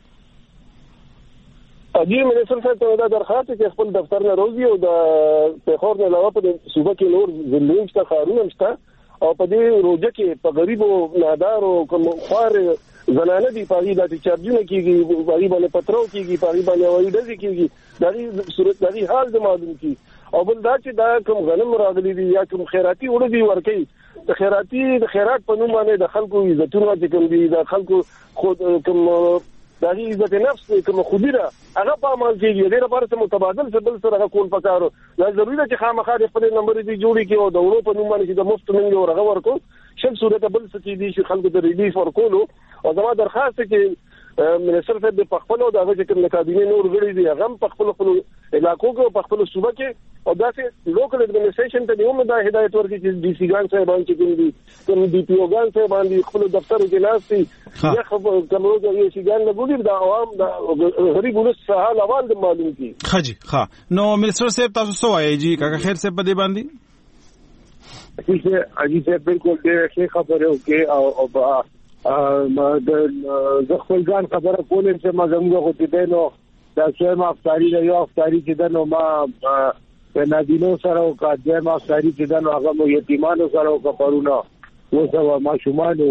اجي منسٹر صاحب ته دا درخواست چې خپل دفتر نه روزي او د پیښور نه علاوه په صوبه کې نور ځلې شته خارونه شته او په دې روزه کې په غریبو نادارو کوم خوار زنانه دي پاري د چارجونه کیږي پاري باندې پترو کیږي پاري باندې وایي دځي کیږي دغه صورت دغه حال د معلوم کی او بل دا چې دا کوم غنم راغلي دي یا کوم خیراتي وړي دي ورکي د خیراتي د خیرات په نوم باندې د خلکو عزتونه چې کوم دي د خلکو خود کوم دغه عزت نفس کوم خودیره هغه په عمل کې دی لپاره چې متبادل څه بل سره کول پکارو دا ضروري ده چې خامخا خپل نمبر دي جوړي کې او د اورو په نوم باندې د مفت منګ او رغه ورکو شل صورت بل څه کې دي چې خلکو ته ریلیف ورکولو او زما درخواست کې منسٹر صاحب د پخپلو دغه چې کوم کابینه نور غړي دي هغه په خپل خپل علاقو کې په خپل صوبه کې او داسې لوکل اډمنسټریشن ته یو مده هدایت ورکړي چې ډي سی ګان صاحب باندې کوم دي کوم ډي پی او ګان صاحب باندې خپل دفتر کې ناشتي یا خبر کومو د سی ګان نه ګوري د عوام د غریب ولس حال احوال د معلوم کی خجی ها نو منسٹر صاحب تاسو سو وایي جی کاکا خیر صاحب په دې باندې چې اجي صاحب بالکل ډېر ښه خبره وکړي او ما د زخل ځان خبره کولم چې ما زموږ خو دې نو دا څه ما افطاری دی یو افطاری چې دا نو ما په نادینو سره او کاځه ما افطاری چې دا نو هغه مو یتیمانو سره او کپرونه وسو ما شومانو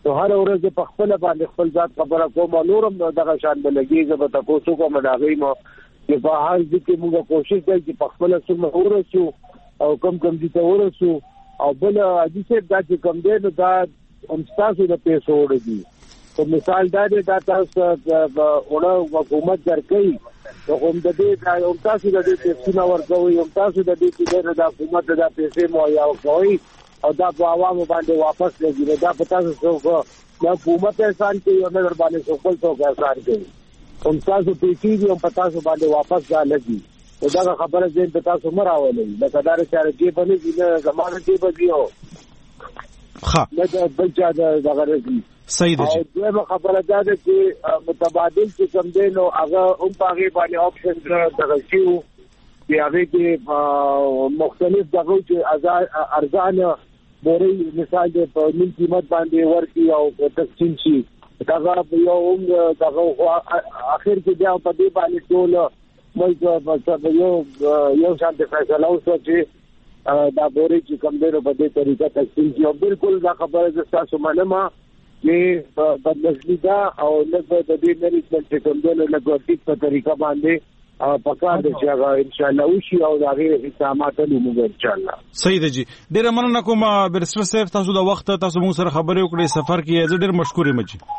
نو هر ورځ په خپل باندې خپل ذات خبره کوم نورم دغه شان بلګي زه به تاسو کوم دا غي مو چې په هر ځکه موږ کوشش کوي چې په خپل سم ورسو او کم کم دي ته ورسو او بل حدیث دا چې کم دی نو دا هم تاسو د پیسو وړي په مثال دا دی دا تاسو ونه حکومت درکې نو هم د دې دا هم تاسو د دې پیسې ورکوي هم تاسو د دې چې د حکومت د پیسې مو یا کوي او دا په عوامو باندې واپس لګي دا پتا څه دا حکومت احسان کوي او نظر باندې څو خپل څو احسان کوي هم تاسو پیسې دي هم پتا څه باندې واپس دا لګي دا خبره زين پتا څه مراولې دا کدار چاره کې باندې چې زمانه کې بږیو ها دا بل چا دا غره صحیح دی دا خبره ده چې متبادل چې کوم دی نو هغه هم پاغي باندې آپشن دغه شیو چې هغه کې مختلف دغه چې ارزانه بوري مثال د په نیم قیمت باندې ورکی او تقسیم شي دا یو هم دغه اخر کې بیا په دې باندې ټول مې یو یو شان د فیصله اوسه چې دا بوري چې کوم دی په دې طریقه تقسیم شي او بالکل دا خبره د تاسو منما چې بدلشي دا او لږ د دې مېریټ چې کوم دی له په طریقه باندې پکار دي چې هغه ان شاء الله وشي او دا غیر حسابات له موږ ان شاء الله صحیح دی جی ډیر مننه کوم برسټر صاحب تاسو د وخت تاسو موږ سره خبرې وکړې سفر کې زه ډیر مشکور یم جی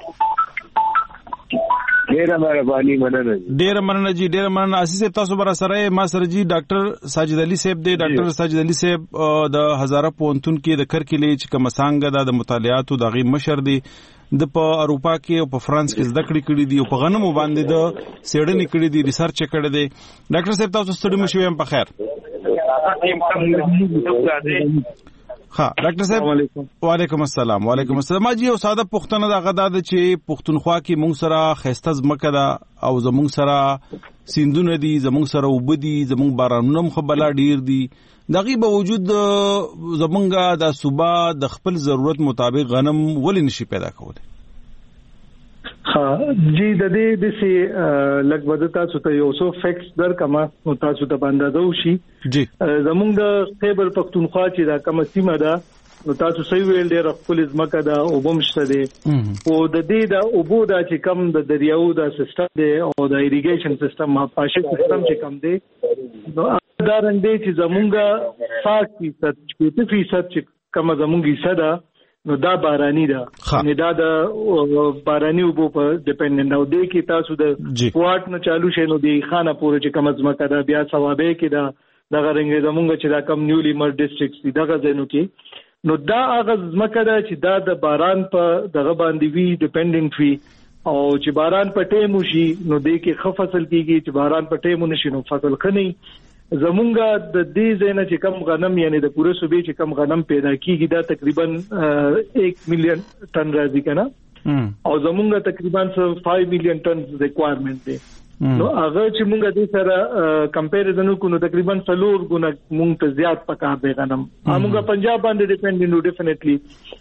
ډیر مهرباني مننه ډیر مننه جی ډیر مننه اساس تاسو بر سره ما سره جی ډاکټر ساجد علي صاحب دی ډاکټر ساجد علي صاحب د هزاره پونتون کې د کرکلې چې کوم څنګه د مطالعاتو د غي مشر دی د په اروپا کې او په فرانس کې زده کړې کړې دي او په غنمو باندې د سیډنې کړې دي ریسرچ کړې دي ډاکټر صاحب تاسو ستړي مشوي هم په خیر ها ډاکټر صاحب وعلیکم السلام وعلیکم السلام جی او ساده پښتنه دا غدا د چې پښتونخوا کې مونږ سره خسته زمکه دا او زمونږ سره سیندونه دي زمونږ سره وبدي زمونږ بارانونه مخبلا ډیر دي دغه به وجود زمونږه د صوبا د خپل ضرورت مطابق غنم ولې نشي پیدا کوله ها جی د دې د سي لګبد تاسو ته یو څو فیکټس در کما تاسو ته باندې دوشي جی زمونږ د خیبر پختونخوا چې دا کومه سیمه ده نو تاسو صحیح ویل ډېر خپل ځمکه ده او بمشته دي او د دې د اوبو د چې کم د دریاو د سیستم دی او د ایریګیشن سیستم ما پاشه سیستم چې کم دی نو دا رنګ دی چې زمونږه ساठ فیصد شپږ فیصد چې کوم زمونږه صدا نو دا باراني ده نه دا د باراني اوبو په ډیپندنت او دی کې تاسو د واټ نه چالو شې نو دی خانه پورې چې کوم ځمکه ده بیا ثوابه کې دا دغه رنګ زمونږه چې دا کم نیولی مر ډیسټریکټس دي دغه ځینو کې نو دا هغه ځمکه ده چې دا د باران په دغه باندې وی ډیپندنت وی او چې باران په ټیم وشي نو دی کې ښه فصل کیږي چې باران په ټیم نشي نو فصل خني زمونږه د دې ځای نه چې کم غنم یعنی د پوره صوبې چې کم غنم پیدا کیږي دا تقریبا ایک میلیون ټن راځي کنه او زمونږه تقریبا پنځه میلیون ټن ریکوایرمنٹ دی نو هغه چې مونږ دې سره کمپیریزن وکړو تقریبا څلور ګونه مونږ ته زیات پکار دی غنم موږ پنجاب باندې ډیپندنت نو ډیفینټلی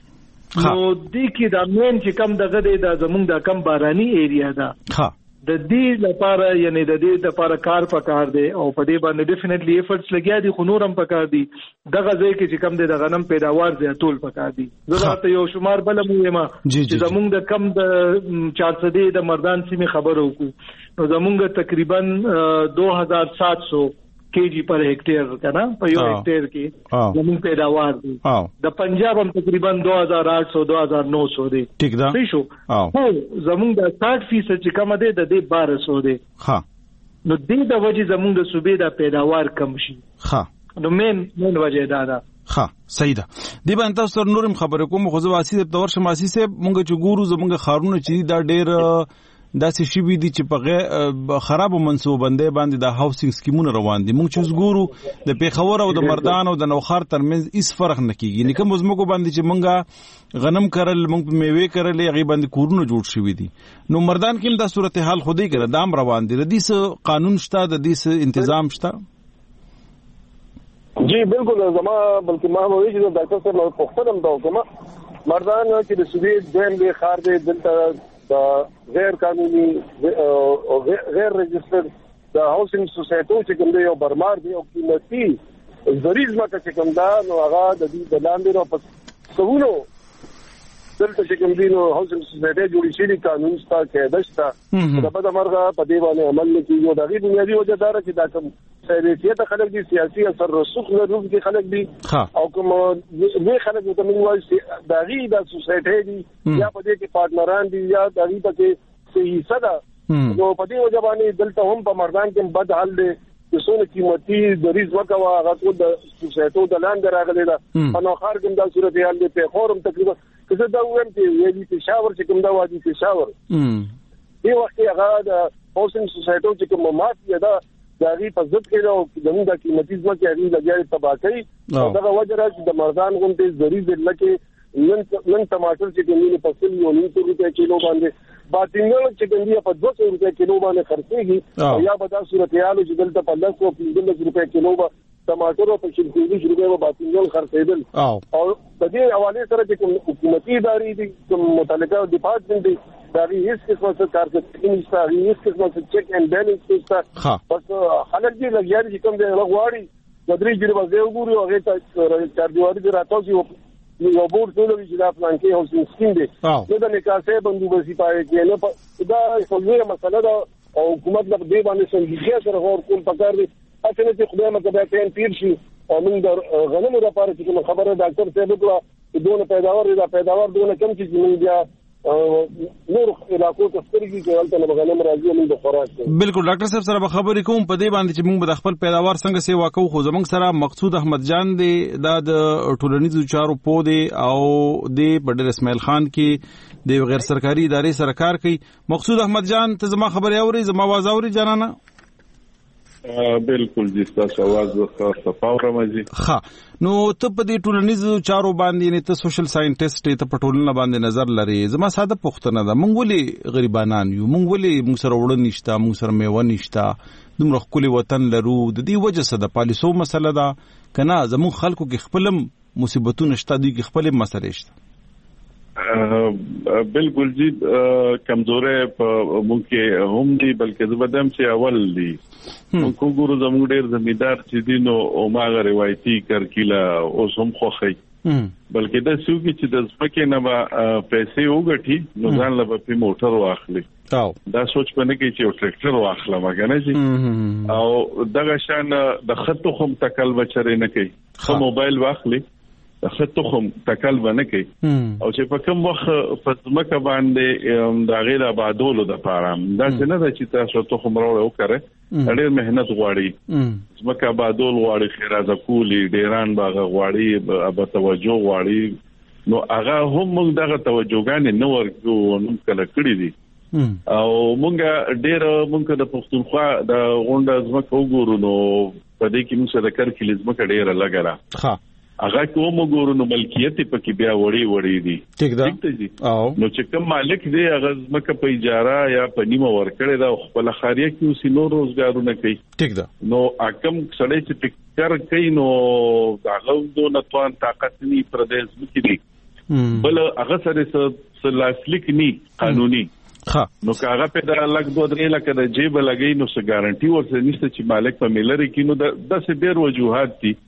نو دې کې دا مین چې کم دغه دی دا زمونږ د کم باراني ایریا ده ها د دې لپاره یعنی د دې لپاره کار پکار دی او په دې باندې ډیفینټلی ایفورټس لګیا دي خو نورم پکار دي دغه ځای کې چې کم دی د غنم پیداوار زیاتول پکار دي زه ته یو شمار بل مهمه چې زمونږ د کم د چار سو د مردان سیمه خبرو کو نو زمونږ تقریبا دو هزار سات سو کیجی پر هکټیر کنه په یو هکټیر کې زمونږ پیداوار دي د پنجاب هم تقریبا دو هزار آٹھ سو دو هزار نو سو دي ٹھیک ده صحیح شو هو زمونږ د ساٹھ فیصد چې کم ده د دې بارہ سو دي ها نو دې د وجه زمونږ د صوبې د پیداوار کم شي ها نو مین مین وجه دا ده ها صحیح ده دی باندې تاسو نورم خبرې کوم خو زه واسي د تور شماسي سه مونږ چې ګورو زمونږ خارونه چې دا ډېر دا څه شی وی دي چې په خراب منصوبندې باندې د هاوسینګ سکیمونه روان دي موږ چې ګورو د پیښور او د مردان او د نوخار ترمنځ هیڅ فرق نه کیږي نکه مزمکو باندې چې مونږه غنم کرل مونږ میوه کرل هغه باندې کورونه جوړ شوی دي نو مردان کې د صورتحال خودي کړه دام روان دي د دې قانون شته د دې تنظیم شته جی بالکل زما بلکې ما وایي چې ډاکټر صاحب نو پښتنم دا کومه مردان چې د سوي دین به خار دې دلته دا غیر قانوني او غیر رجستر د هاوسینګ سوسایټو چې کوم دی یو برمار دی او قیمتي زریز مکه چې کوم دا نو هغه د دې د لاندې نو په سونو دلته چې کوم دینو هاوسنګ سوسایټي جوړی شي قانون ستا قاعده شته دا به مرغه په دې باندې عمل نه کیږي دا غي بنیادی وجه دار چې دا کوم سیاست خلک دي سیاسي اثر رسوخ لري چې خلک دي او کوم وی خلک ته موږ وایي دا غي د سوسایټي دي یا په دې کې پارټنران دي یا دا غي په کې صحیح صدا نو په دې وجه باندې دلته هم په مردان کې بد حال دي چې څونه قیمتي د ریز وکوا هغه ټول د سوسایټو د لاندې راغلي دا په نو خار کې د صورت حال دي په خورم تقریبا که دا ویم چې ویلي پېښور چې کوم دا وادي پېښور دی وخت هغه د هاوسنګ سوسایټو چې کوم مافیا دا د هغې په ضد کې دا زموږ د قیمتي ځمکې هغې لګیا تباه کوي او دغه وجه را چې د مردان غوندې زري ضلع کې نن نن ټماټر چې کوم دي په سل یو نیم سو روپۍ کیلو باندې باطنګل چې کوم دي په دوه سو روپۍ کیلو باندې خرڅېږي او یا به دا صورتحال چې دلته په لس سوه پنځلس روپۍ کیلو به ټماټر په شل پنځوس روپۍ به باطنګل خرڅېدل او په دې حوالې سره چې کوم حکومتي ادارې دي کوم متعلقه ډپارټمنټ دي دا هیڅ قسمه څه کارکړنی نشته هیڅ قسمه څه چیک اینڈ بیلنس نشته بس خلک دې لګیاري چې کوم دې غواړي د درې جری وځي وګوري او هغه ته چار دیواري دې راتاوي یو بور ټول چې دا پلان کې هاوسنګ سکیم دی نو د نکاسه بندوبستي پاره کې نه دا څلوره مسله ده او حکومت له دې باندې څنګه سره غور کول پکار دي اته چې خدای مکه به ټیم پیر شي او موږ د غنمو لپاره چې خبره ډاکټر صاحب وکړه دونه پیداوار دا پیداوار دونه کم چې موږ بیا نور علاقو ته سترګې کې ولته نه غنم راځي موږ د خوراک بالکل ډاکټر صاحب سره خبرې کوم په دې باندې چې موږ د خپل پیداوار څنګه سیوا کوو خو زموږ سره مقصود احمد جان دی دا د ټولنیزو چارو پو دی او د بډر اسماعیل خان کې د غیر سرکاري ادارې سره کار کوي مقصود احمد جان ته زما خبرې اوري زما आवाज اوري جانانه بالکل جی تاسو आवाज وکړه صفاو رمزي ها نو ته په دې ټولنیزو چارو باندې نه ته سوشل ساينټیسټ ته په ټولنه باندې نظر لري زما ساده پوښتنه ده مونږ ولې غریبانان یو مونږ ولې مونږ سره وړ نشته مونږ سره میوه نشته دومره خپل وطن لرو د دې وجه څه د پالیسو مسله ده کنه زموږ خلکو کې خپل مصیبتونه شته دي کې خپل مسله شته بالکل جی کمزورې په مونږ کې هم دي بلکې زبدم چې اول دي مونږ ګورو زموږ ډېر زمیندار چې دي نو او ماغه روایتي کرکیلا اوس هم خوخی بلکې دا سوګي چې د ځمکې نه به پیسې وګټي نو ځان له په موټر واخلي دا سوچ پنه کې چې ټریکټر واخله مګنه شي او دغه شان د خطو هم تکل بچره نه کوي خو موبایل واخلي د خطو هم تکل باندې کوي او چې په کوم وخت په ځمکه باندې د غیر آبادولو د پاره دا څنګه ده چې تاسو ته هم راوړو وکړه ډېر مهنت غواړي ځمکه آبادول غواړي خیرازه کولی ډیران باغ غواړي اب توجه غواړي نو هغه هم موږ دغه توجهګان نه ورکو نو کله کړی دي او موږ ډېر موږ د پښتونخوا د غونډه ځمکه وګورو نو په دې کې موږ سره کار کې ځمکه ډېر لګره ها هغه کوم ګورو نو ملکیت پکې بیا وړي وړي دي ٹھیک ده نو چې کوم مالک دی هغه ځمکه په اجاره یا په نیمه ورکړی دا خپل خاریه کې اوسې نور روزګارونه کوي ٹھیک ده نو اکم سړی چې فکر کوي نو هغه د نتوان طاقت ني پردیس مکي دي بل هغه سره لاسلیک ني قانوني نو کاغه په دا لګ دوه درې لکه د جیب لګي نو څه ګارانټي ورته نشته چې مالک په ملري کې نو د څه ډېر وجوهات دي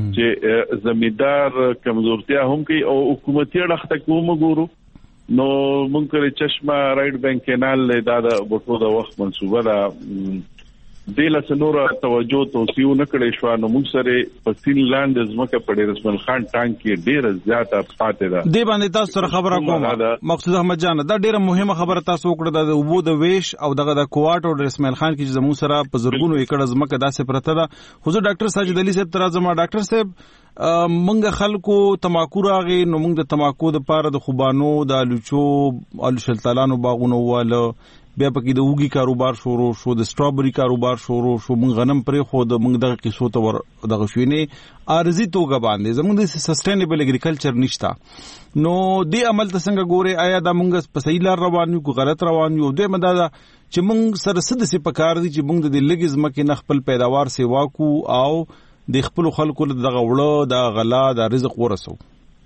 چې زمیندار کمزورتیا هم کوي او حکومتي اړخ کوم ګورو نو مونږ کړي چشمه رائټ بانک کینال له دا د بوټو د وخت منسوبه ده د لسنور توجه توسيو نه کړي شو نو موږ سره په سین لاند زمکه په رسمن خان ټانک کې ډیره زیاته پاتې ده د باندې تاسو سره خبره کوم مقصود احمد جان دا ډیره مهمه خبره تاسو وکړه د وبو د ویش او دغه د کوارټ او رسمن خان کې زمو سره په زرګونو ایکړه زمکه داسې پرته ده خو ډاکټر ساجد علي صاحب تر زما ډاکټر صاحب مونږ خلکو تماکو راغی نو مونږ د تماکو د پاره د خوبانو د الوچو الو شلتالانو باغونو واله بیا پکې د وګي کاروبار شروع شو د سټرابري کاروبار شروع شو مونږ غنم پرې خو د مونږ دغه قصو ته ور دغه شوینه ارزي توګه باندې زموږ د سسټینبل اګریکلچر نشتا نو دې عمل ته څنګه ګوره آیا دا مونږ په صحیح لار روان یو کو غلط روان یو دوی مدادا چې مونږ سره سد سي پکار دي چې مونږ د لګز مکه نه خپل پیداوار سیوا کو او د خپل خلکو دغه وړو د غلا د رزق ورسو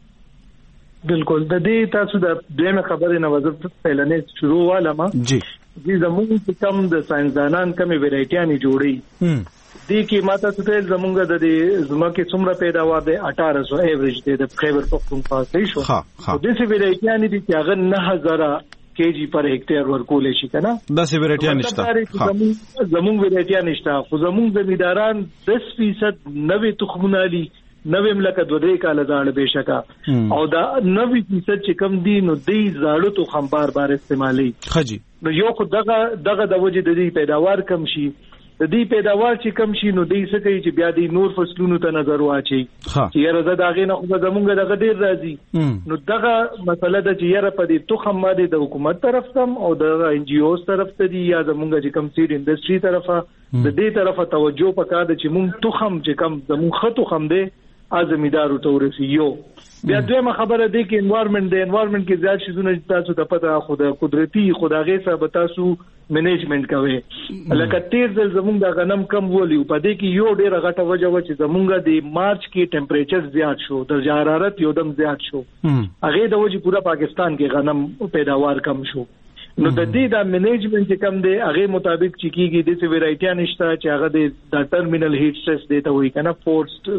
بالکل د دې تاسو د دغه خبرې نه وزر پهلنې شروع واله ما جی دې زموږ چې کم د ساينسدانان کمې ویرایټیانې جوړي دې کې ماته ستل زمونږ د دې زمکه څومره پیداوار دی اٹھارہ سو ایوریج دی د خیبر پختونخوا صحیح شو د دې ویرایټیان دي چې هغه نه هزار کېجی پر هکټر ورکول شي کنه دا سی ویرایټیان نشته زمونږ ویرایټیان نشته خو زمونږ زمیداران دس فیصد نوې تخمونه لري نوې ملکه دوه درې کال زاړه بشکا او دا نوې فیصد چې کم دي نو دې زاړه تو خمبار بار استعمالي خجی نو یو خو دغه دغه د وجه د دې پیداوار کم شي د دې پیداوار چې کم شي نو دې څه کوي چې بیا دې نور فصلونو ته نظر واچي چې یاره زه دا غي نه خو زمونږ دغه ډیر راځي نو دغه مسله د چې یاره په دې توخم باندې د حکومت طرف تم او د ان جی اوز طرف ته دي یا زمونږ چې کم سیډ انډستری طرفه د دې طرفه توجه پکاره چې مونږ توخم چې کم زمونږ خطو خم دي ازمیدارو ته ورسیو بیا دویمه خبره دی کې انوایرنمنت دی انوایرنمنت کې زیات شیزونه تاسو ته پته خو د قدرتي خدایغه سره تاسو منیجمنت کوي لکه تیر ځل زمونږ د غنم کم ولیو په دې کې یو ډیره غټه وجه و چې زمونږ د مارچ کې ټمپریچر زیات شو درجه حرارت یو دم زیات شو هغه د وجه پورا پاکستان کې غنم پیداوار کم شو نو د دې د منیجمنت چې کم دی هغه مطابق چې کیږي د څه ویرایټیا نشته چې هغه د ټرمینل هیټ سټرس دی ته وایي کنه فورسډ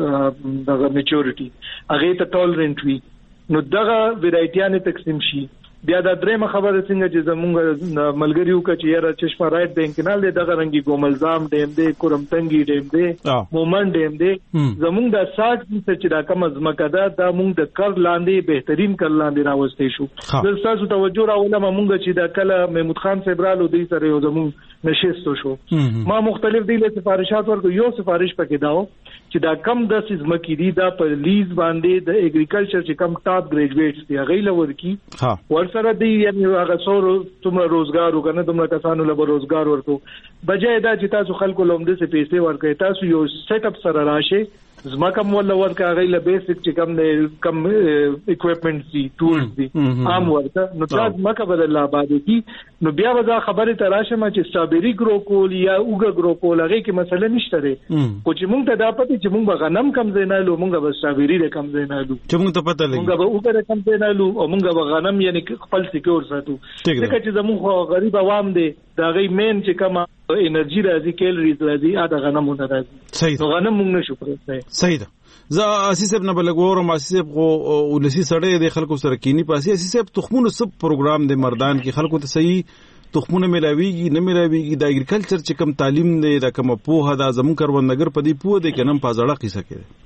د میچورټي هغه ته ټولرنت وي نو دغه ویرایټیا نه تقسیم شي بیا د درېمه خبره څنګه چې زمونږ ملګریو کا چې یاره چشمه رائټ بینک نه لې دغه رنګي ګوملزام ډیم دی کورمتنګي ډیم دی مومن ډیم دی زمونږ د ساठ فیصد چې دا کم از مکدا دا مونږ د کر لاندې بهترین کر لاندې راوستې شو د تاسو توجه راولم مونږ چې دا کله محمود خان صبرالو دی سره یو زمونږ نشستو شو ما مختلف دی له سفارشات ورکو یو سفارش پکې داو چې دا کم د سیزمکی دی دا په لیز باندې د اګریکلچر چې کم ټاپ ګریجویټس دی هغه لور کی سره دی یعنی هغه څورو تمره روزګار وکنه تمره کسانو له روزګار ورکو بجای دا چې تاسو خلکو لومده سه پیسې ورکړئ تاسو یو سیټ اپ سره راشه زما کوم ول ورکه هغه له بیسیک چې کم نه کم اکوپمنټس دي ټولز دي عام ورته نو تاسو مکه بدل آباد کی نو بیا وځه خبره تراشه ما چې سټرابری ګرو کول یا اوګه ګرو کول هغه کې مسله نشته لري خو چې مونږ ته دا پته چې مونږ غنم کم زینه لو مونږ به سټرابری د کم زینه لو چې مونږ ته پته لګي مونږ به اوګه کم زینه لو او مونږ به غنم یعنی خپل سکیور ساتو ځکه چې زموږ غریب عوام دي دا غي مین چې کما انرژي راځي کیلریز راځي اته غنمونه راځي نو غنم موږ نشو پرځای صحیح ده زه اساسب نه بلګورم اساسب خو ولسی سړی د خلکو سره کینی پاسي اساسب تخمونو سب پروګرام د مردان کې خلکو ته صحیح تخمونه ملاویږي نه ملاویږي د اګریکلچر چې کم تعلیم دی د کم پوهه د زمون کروندګر په دې پوهه دی کنه په ځړه قصه کې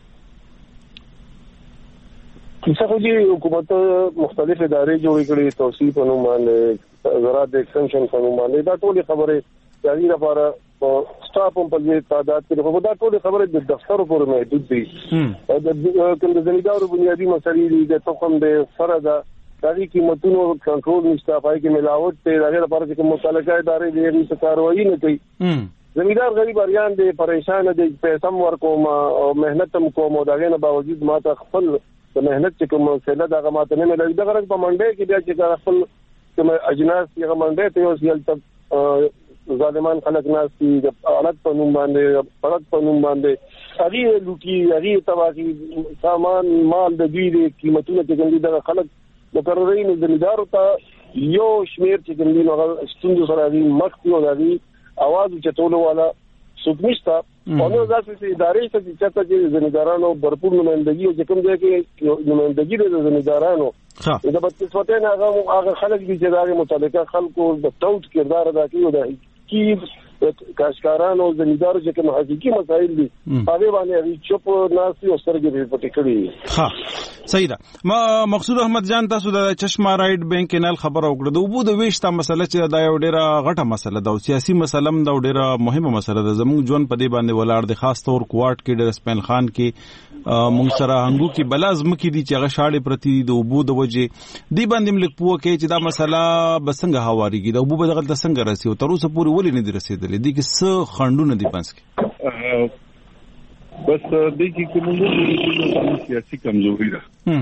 کیسه خو دي حکومت مختلف ادارې جوړې کړې توسيع په نوم باندې زراعت ایکسټنشن په نوم باندې دا ټول خبره جاري لپاره سټاف په دې تعداد کې خو دا ټول خبره د دفتر پورې محدود دي د کوم د زمیدارو بنیادی مسلې دي د توکم د فردا دغه قیمتونو کنټرول نشته پای کې ملاوت ته دغه لپاره چې متعلقه ادارې دې څه کاروایی نه کوي زمیدار غریب اریان دي پریشان دي پیسې ورکوم او مهنت هم کوم او دغه نه باوجود ماته خپل د مهنت چې کوم څه دغه ماته نه ملي دغه رنګ په منډه کې بیا چې خپل کوم اجناس یې منډه ته یو سیل ته ظالمان خلک ناس دي د حالت په نوم باندې پرد په نوم باندې هغه لوټي هغه تواخي سامان مال د دوی د قیمتونو چې ګندي دغه خلک مقررین زمیدارو ته یو شمیر چې ګندي نو ستوند سره دي مخکې او دغه اواز چتولو والا سوکمشتا او نو ځکه چې ادارې ته چې چې زمیدارانو برپور نمائندګي او کوم ځای کې نمائندګي د زمیدارانو دا په څه نه هغه هغه خلک دي چې دغه متعلقه خلکو د توت کردار ادا کوي د کی کاشکارانو زمیدارو چې کوم حقيقي مسایل دي هغه باندې چوپ ناسي او سرګي په ټکړي ها صحیح ده ما مقصود احمد جان تاسو د چشمه رائټ بینک کینل خبر اوکړه د وبو د ویشته مسله چې دا یو ډیره غټه مسله ده او سیاسي مسله هم دا ډیره مهمه مسله ده زموږ ژوند په دې باندې ولاړ د خاص تور کوارټ کې د سپین خان کې مونږ سره هنګو کې بلازم کې دي چې هغه شاړې پرتی د وبو د وجه دی باندې ملک پوه کې چې دا مسله بسنګ هواريږي د وبو په دغه څنګه راسي او تر اوسه پورې ولې نه دي رسیدلې دي کې څه خندونه دي پنځ کې بس د کې کومو د سیاسي کمزوري ده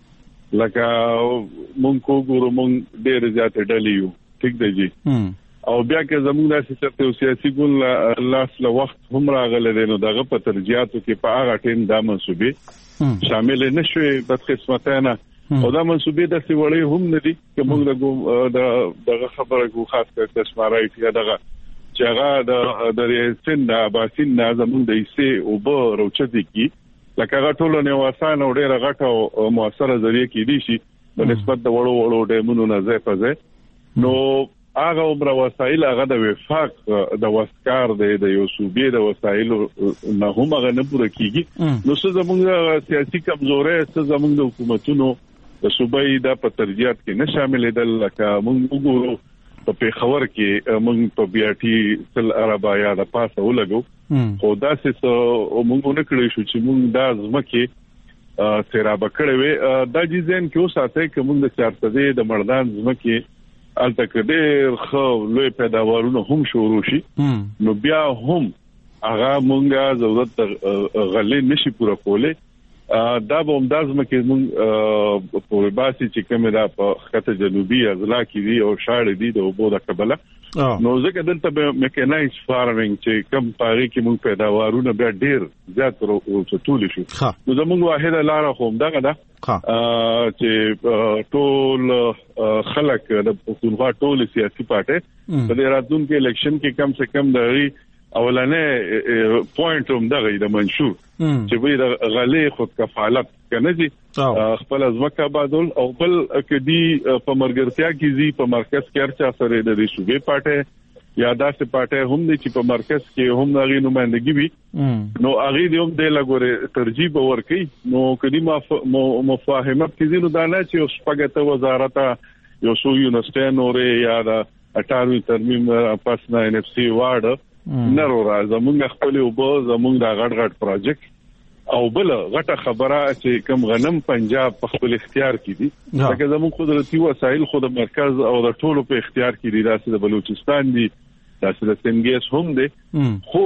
لکه مونږ کو ګورو مونږ ډېر زیات ډلې یو ټیک دی جی او بیا کې زموږ داسې چرته سیاسي ګول لاس له وخت هم راغله دي نو دغه په ترجیحاتو کې په هغه ټیم د منسوبې شامل نشوي بد قسمتانه او دا منسوبې د سی وړي هم ندي چې موږ د دغه خبره کو خاص کر د سمارایټ یا دغه چې هغه د د سند باسین زموږ د ایسه او به روچتي کی لکه هغه ټول نه واسانه او ډیره غټه او موثره ذریعہ کې دي شي په نسبت د وړو وړو ډیمونو نه ځای په ځای نو هغه عمر وسایل هغه د وفاق د وسکار د یو صوبې د وسایل نه هم هغه نه پوره کیږي نو څه زموږ سیاسي کمزوري څه زموږ د حکومتونو د صوبې د پترجیات کې نه شامل دي لکه موږ وګورو په پیښور کې موږ په بي ار ټي تل عربا یا د پاسه ولګو خو دا څه موږ نه کړی شو چې موږ د ځمکه سیراب کړې وي دا جزین کې اوساته چې موږ د چارتدې د مردان ځمکه الته کې خو لوی پیداوارونه هم شروع شي نو بیا هم هغه موږ ضرورت غلې نشي پوره کولای دا به همداز مکه موږ په باسي چې کومه دا په خطه جنوبي اضلاع کې دي او شاړې دي د وبو د قبله نو ځکه دلته به میکانایز فارمینګ چې کم پاره کې موږ پیداوارونه بیا ډیر زیات ورڅول شي نو زموږ واحده لار خو همدغه ده چې ټول خلک د پښتونخوا ټول سیاسي پارټي په دې راتلونکي الیکشن کې کم څه کم د اولنې پوینټ هم دغه د منشور چې وی د غلې خود کفالت کنه دي خپل ځمکه بادول او بل کدي په مرګرتیا کې زی په مرکز کې ارچا سره د صوبې پارټي یا داسې پارټي هم دي چې په مرکز کې هم غي نمائندګي وي نو هغه دې هم د لګوري ترجیح ورکړي نو کدي مفاهمت کې زینو دا نه چې اوس پګته وزارت یو سو یونیورسيټي نورې یا د اټاروي ترمیم پاسنه ان اف سي وارد نرو راځه زمونږ خپل وبو زمونږ د غټ غټ پروجیکټ او بل غټه خبره چې کوم غنم پنجاب په خپل اختیار کې دي لکه زمونږ قدرتي وسایل خو د مرکز او د ټولو په اختیار کې دي داسې د بلوچستان دي داسې د سنگیس هم دي خو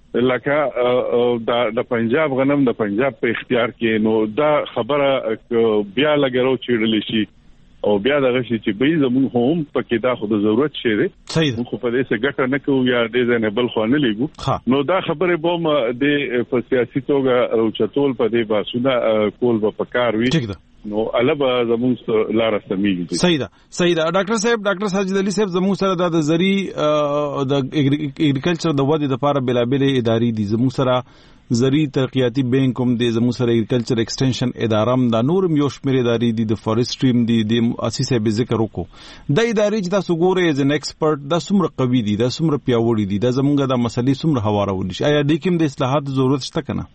لکه د پنجاب غنم د پنجاب په اختیار کې نو دا خبره بیا لګرو چیرل شي او بیا دغه شي چې به زموږ هم پکې دا خو د ضرورت شي دي خو په دې څه ګټه نه کوو یا دې ځنه بل خو نه لګو نو دا خبره بوم د په سیاسي توګه او چتول په دې باسونه کول به پکار وي نو البا زموږ لار سمېږي صحیح ده صحیح ده ډاکټر صاحب ډاکټر ساجد علي صاحب زموږ سره د زری د اګریکلچر د ودې لپاره بلابل ادارې دي زموږ سره زری ترقیاتی بانک هم د زموږ سره اګریکلچر ایکسټنشن اداره هم د نور یو شمېر ادارې دي د فارستري هم دي د اساسي به ذکر وکړو د ادارې چې تاسو ګورئ از ان ایکسپرت د څومره قوي دي د څومره پیاوړي دي د زموږ د مسلې څومره هوارول شي آیا د کوم د اصلاحات ضرورت شته کنه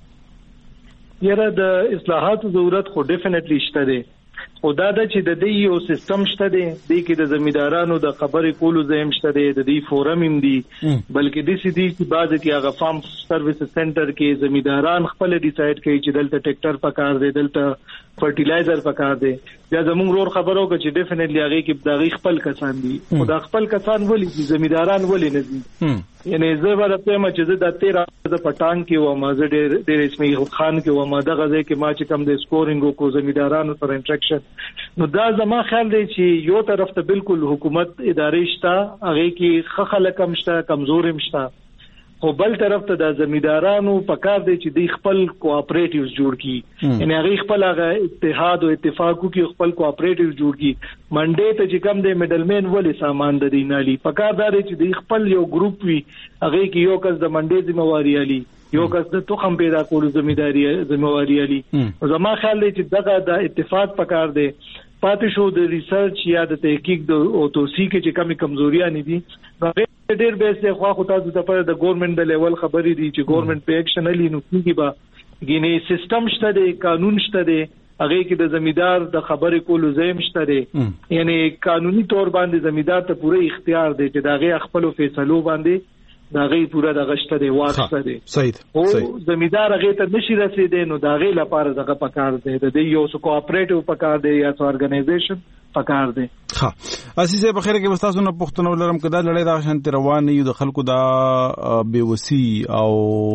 یره د اصلاحات ضرورت خو ډیفینټلی شته دی او دا د چې د دې یو سیستم شته دی د کې د زمیدارانو د خبرې کولو زم شته دی د دې فورم هم دی بلکې د سې دي چې بعد کې هغه فارم سرویس سنټر کې زمیداران خپل ډیسایډ کوي چې دلته ټریکټر پکار دی دلته فرټیلایزر پکار دی یا زموږ رور خبرو کې چې ډیفینټلی هغه کې د خپل کسان دي او د خپل کسان ولې دي زمیداران ولې نه دي یعنی زه به د پېما چې د تیرا د پټان کې و ما زه ډېر ډېر اسماعیل خان کې و ما د غزه کې ما چې کم د سکورینګ کو زمیدارانو سره انټریکشن نو دا زما خیال دی چې یو طرف ته بالکل حکومت ادارې شته هغه کې خخله کم شته کمزور هم شته خو بل طرف ته د زمیدارانو پکار دی چې د خپل کوآپریټیوز جوړ کړي یعنی هغه خپل هغه اتحاد او اتفاق کې خپل کوآپریټیوز جوړ کړي منډې ته چې کم دی میډلمن ولې سامان د دینالي پکار دی چې د خپل یو ګروپ وي هغه کې یو کس د منډې ذمہواری علي یو کس د توخم پیدا کولو ذمہواری ذمہواری علي زما خیال دی چې دغه د اتفاق پکار دی پاتې شو د ریسرچ یا د تحقیق د او توثیق چې کمی کمزوريان دي ډېر به څه خو خو تاسو ته پر د ګورنمنت د لیول خبرې دي چې ګورنمنت په اکشن لې نو کیږي به ګینه سیستم شته دی قانون شته دی هغه کې د زمیدار د خبرې کولو زیم شته دی یعنی قانوني تور باندې زمیدار ته پوره اختیار دی چې داغه خپل فیصلو باندې داغه پوره د غشته دی واسطه دی صحیح او زمیدار هغه ته نشي رسیدي نو داغه لپاره دغه پکار دی د یو سو کوآپریټیو پکار دی یا سو ارګنایزیشن پکار دی ها اساسه بخیره کې مستاسو نه پښتنو لرم کدا لړۍ دا شانت روان یو د خلکو دا بیوسی او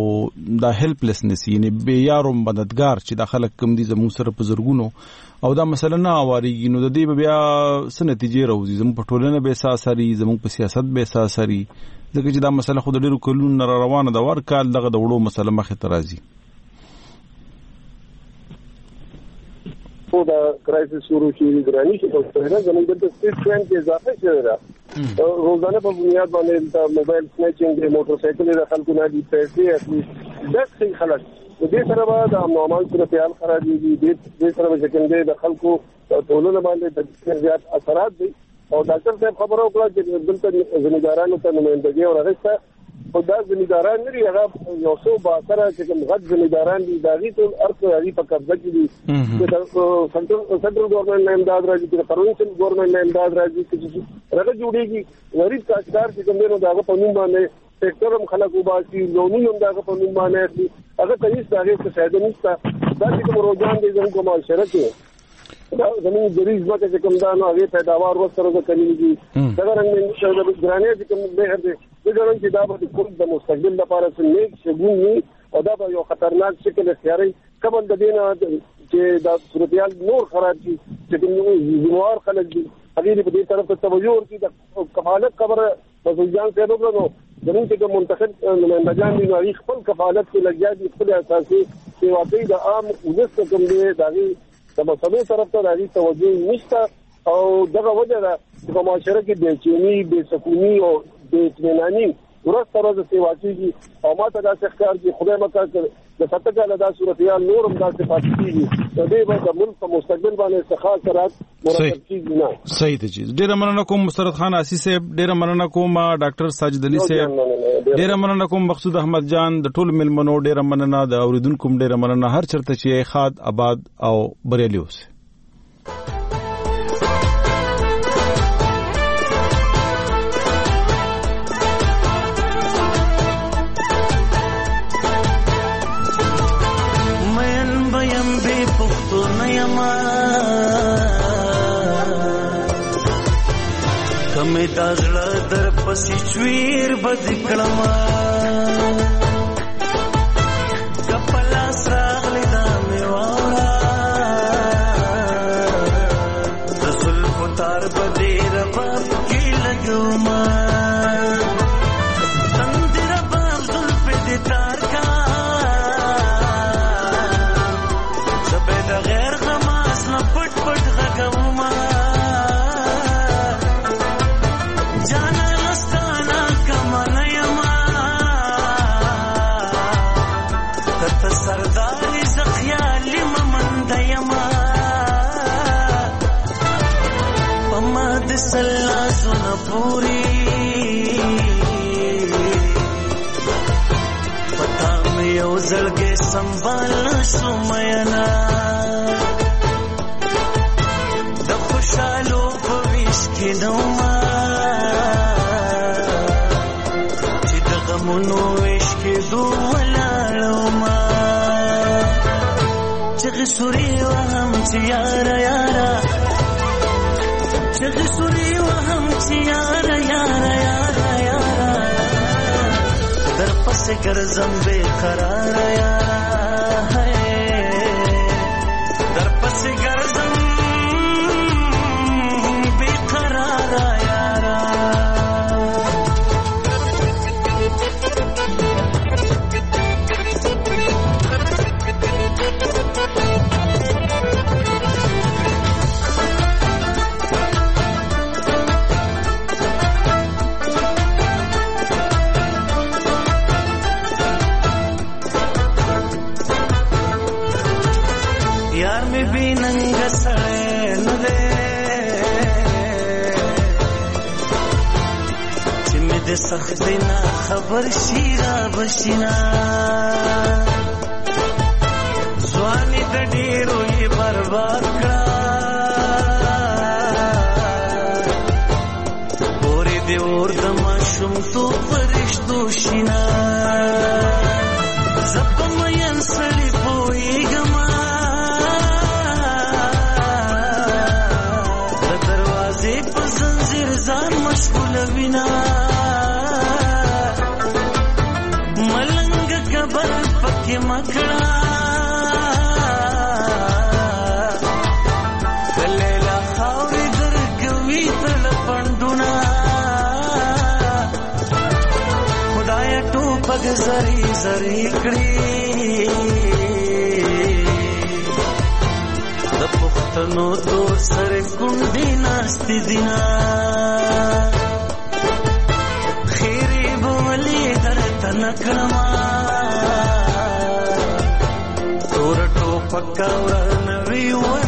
دا هیلپلسنس یعنی بے یارو مددگار چې د خلک کم دي زمو سره په زرګونو او دا مثلا نه اوریږي نو د دې بیا څه نتیجې راوځي زمو په ټولنه به اساسري زمو په سیاست به اساسري ځکه چې دا مسله خو د ډیرو کلونو را روانه ده ور کال دغه د وړو مسله مخه ترازی په دا کرایسس شروع شي ګرانی چې په سره زموږ د سټیټ پلان کې اضافه شوی دا روزانه په بنیاد باندې موبایل سنیچینګ دی، موټر سایکل د خلکو نه دي، پیسې اخلي، دغه خلک دې سره به د امن صورتحال خرابېږي. دې سره به څنګه د خلکو ټولنه باندې د زیات اثرات دي. او ډاکټر صاحب خبرو کړه چې دلته ځمېدارانو ته نمائندګي ورغسته، خو دا ځمېداران نه دي، هغه یو څو باثره چې کوم غټ ځمېداران دي دا غي ټول ارته هغه په قبضه کې دي. د سنټرل ګورنمنت نه امداد راځي، د پروینشل ګورنمنت نه امداد راځي، چې راغلي جوړيږي غریب کارګر چې کوم نه داغه په نوم باندې سېکټر هم خلک وباسي، لونی هم داغه په نوم باندې هغه ته هیڅ داغه څه فائدہ نشته. دا چې کوم روزان دي زموږ معاشره کې دا زموږ د ریز مکه چې کوم دا نو هغه پیداوار ورسره د کمیږي. دا رنګ د ګرانې چې کوم به دې د ګران چې دا به کوم د مستقبل لپاره څه نیک شګون ني او دا به یو خطرناک شکل اختیاري قبل د دینه چې دا صورتحال نور خراب شي، چې کوم زموار خلک دي هغه په دې طرف ته توجه ورکړي. د کفالت خبره په ځان ته وګورئ، زموږ چې منتخب نمائندگان دي نو خپل کفالت کې لګیا دي، خپل اساسي چې واقعي د عام ولس کوم دی داغي د مسلو طرف ته راځي توجه نشته. او دغه وجه ده چې په معاشره کې بېچیني، بېسکوني او بېاطمیناني ورځ تر ورځې سیوا کېږي. او ما ته داسې ښکار چې خدای مکړه د سته کاله دا صورتحال نور هم داسې پاتې کېږي، د دې به د ملک په مستقبل باندې څه خاص اثرات مرتب کېږي نه. صحیح دی. ډېره مننه کوم مسترد خان آسی صاحب، ډېره مننه کوم ډاکټر ساجد علي صاحب، ډېره مننه کوم مقصود احمد جان، د ټول ملمنو ډېره مننه، د اوریدونکو ډېره مننه، هر چرته چې خاد آباد او بریالي اوسه. کمه دازړه در پسې چویر بد کړما کپلا سراغلی دا میوارا رسول فتار بدی رباب کی لګوما تندر باب زلف دې تار کا زبید غیر غماس نه پټ پټ غګوما سرداری زخیالی ممندیما پما دسلا سن پوری پتا میں یو زلگے سنبھال سمینا د خوشالو پویش کی نوما چی دغمونو عشق دو ولالوما چغ سوری وهم چیارا یارا چغ سوری وهم چیارا یارا یارا یارا در پس گرزم بے قرار یارا در پس گرزم بے قرار یارا د سختینا خبر شیرا بشینا ځواني د ډیرو یې برباد کړه پورې دې اور د ماشوم تو فرشتو شینا زپم ین سړی پویګما د دروازې په زنجیر ځان مشغول وینا پکې مکړه کلیلا خاورې درکوي تل پندونه خدای ټوپک زری زری کړی د پښتنو تور سره کونډې ناستې دینا نکړما تور ټوپک ورنوي ور